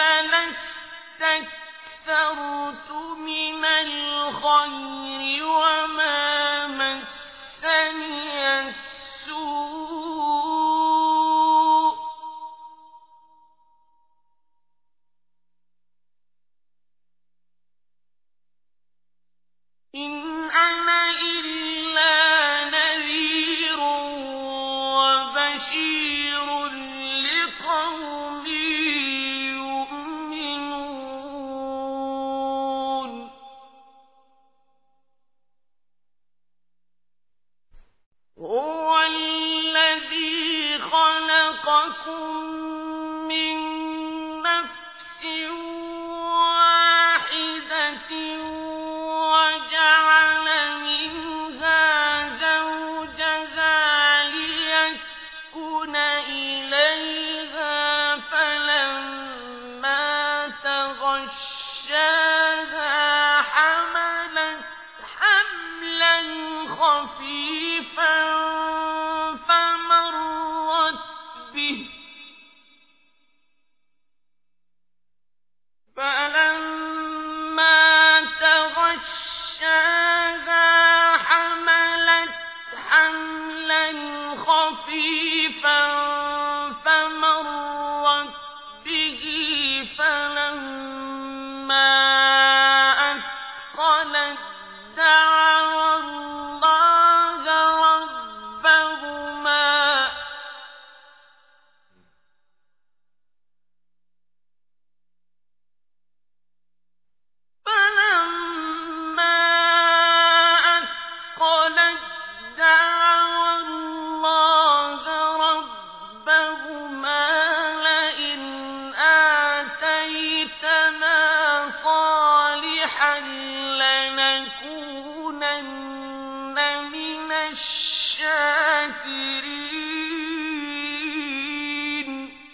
لاستكثرت من الخير وما مسني السوء إن أنا إلا نذير وبشير لقوم يؤمنون هو الذي خلقكم من نفس واحدة وجعل منها زوجها ليسكن إليها فلما تغشاها حملت حملا خفيفا فمرت به فلما تغشاها حملت حملا خفيفا فمرت به فلما أثقلت دعوا الله ربهما فلما أثقلت دعوا الله ربهما لئن آتيتنا صالحا لنكونن من الشاكرين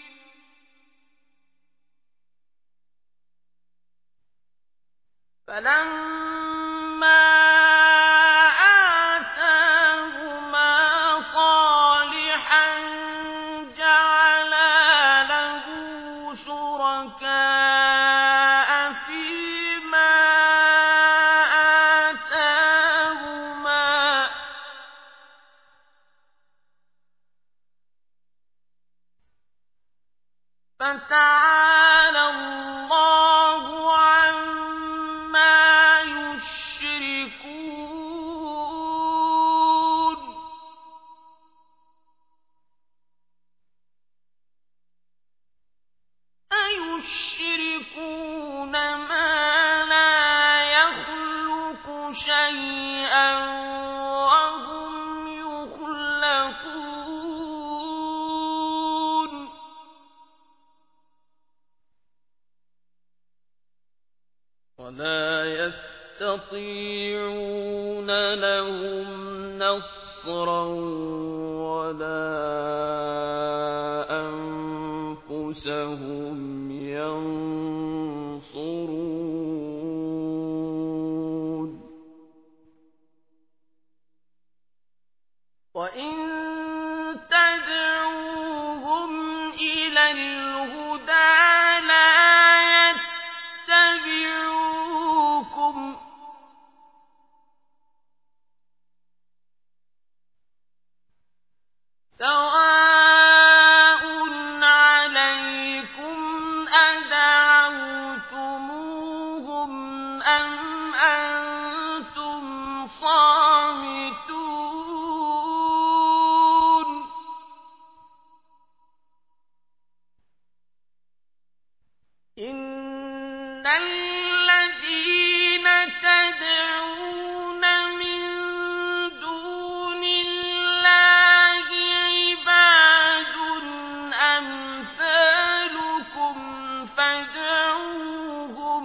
فلما آتاهما صالحا جعلا له شركاء فيما آتاهما فتعالى الله عما يشركون أيشركون ما لا يخلق شيئا وهم يخلقون ولا يستطيعون لهم نصرا ولا أنفسهم ينصرون وإن تدعوهم إلى الهدى لا يتبعوك أم أنتم صامتون إن الذين تدعون من دون الله عباد أمثالكم فادعوهم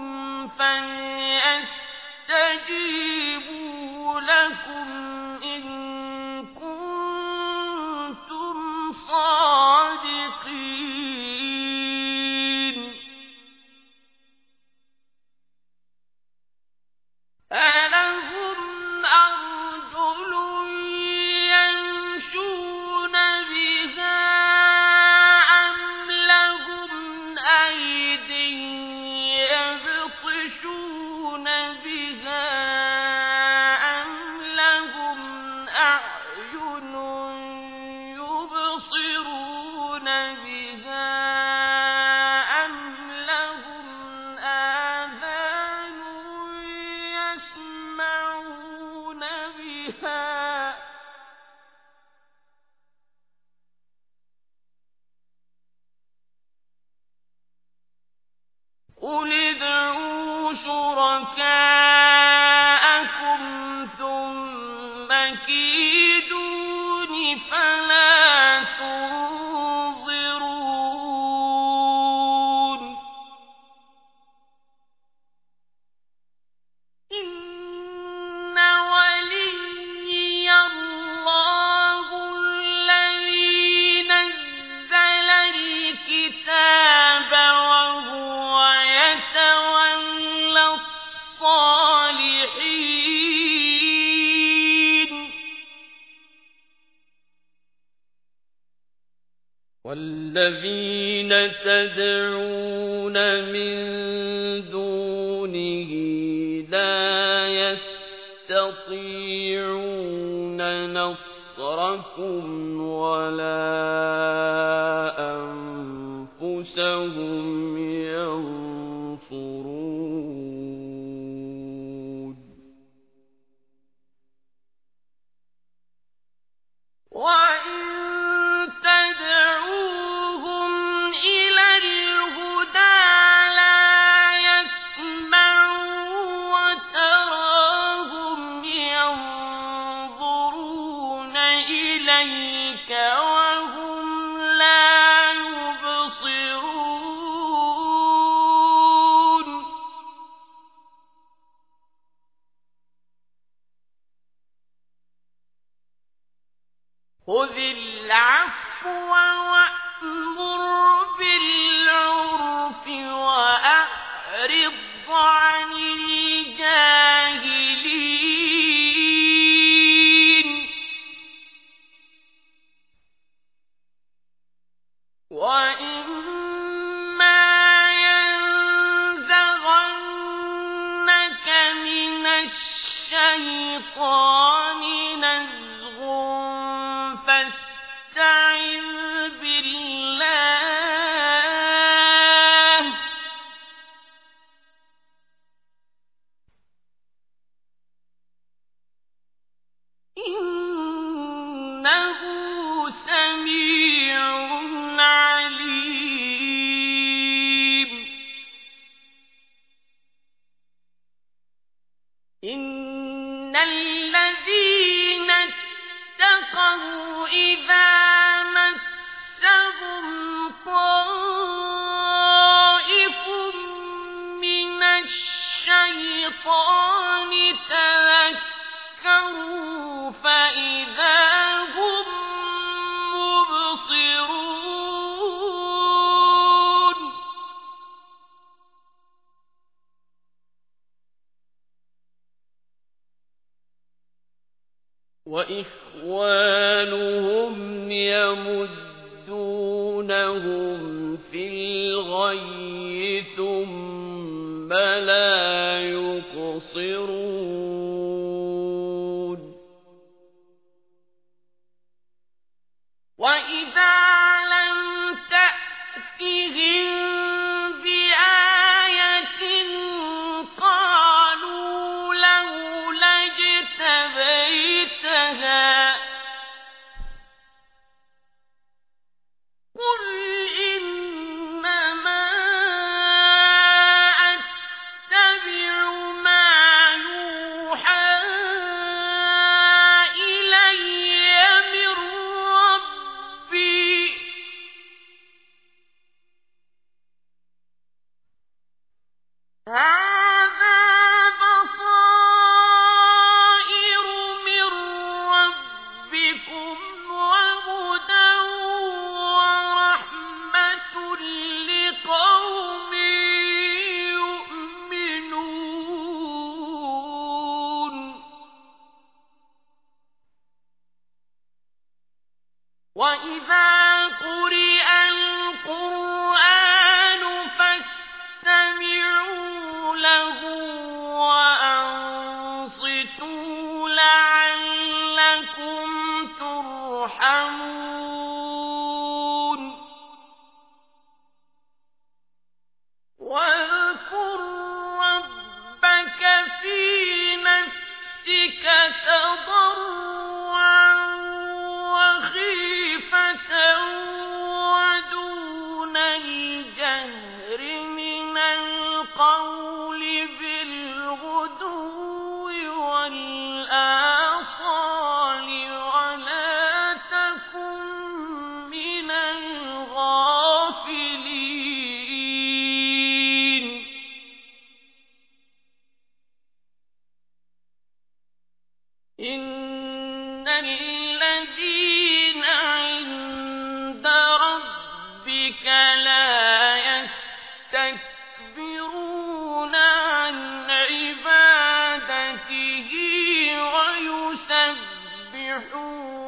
فليستجيبوا لكم إن كنتم صادقين ألهم أرجل يمشون بها أم لهم أيد يبطشون بها أم لهم أعين يبصرون بها أم لهم آذان يسمعون بها قل ادعوا شركاءكم ثم كيدون فلا تنظرون إن وليي الله الذي نزل الكتاب وهو يتولى الصالحين والذين تدعون من دونه لا يستطيعون نصركم ولا أنفسهم ينصرون وإن تدعوهم إلى الهدى لا يسمعوا وتراهم ينظرون إليك وهم لا يبصرون خذ العفو وأمر بالعرف وأعرض عن الجاهلين وإما ينزغنك من الشيطان نزغ فاستعذ بالله إنه سميع عليم إن الذين اتقوا إذا مسهم طائف من الشيطان تذكروا فإذا هم مبصرون وإخوانهم يمدونهم في الغي ثم لا يقصرون وإذا لم تأتهم بآية قالوا لها قل إنما أتبع ما يوحى إلي من ربي هذا بصائر من ربكم وهدى ورحمة لقوم يؤمنون وإذا قرئ القرآن فاستمعوا له وأنصتوا لعلكم ترحمون واذكر ربك في نفسك تضرعا وخيفة ودون الجهر من القول بالغدو والآصال ولا تكن من الغافلين إن الذين عند ربك لا يستكبرون عن عبادته ويسبحون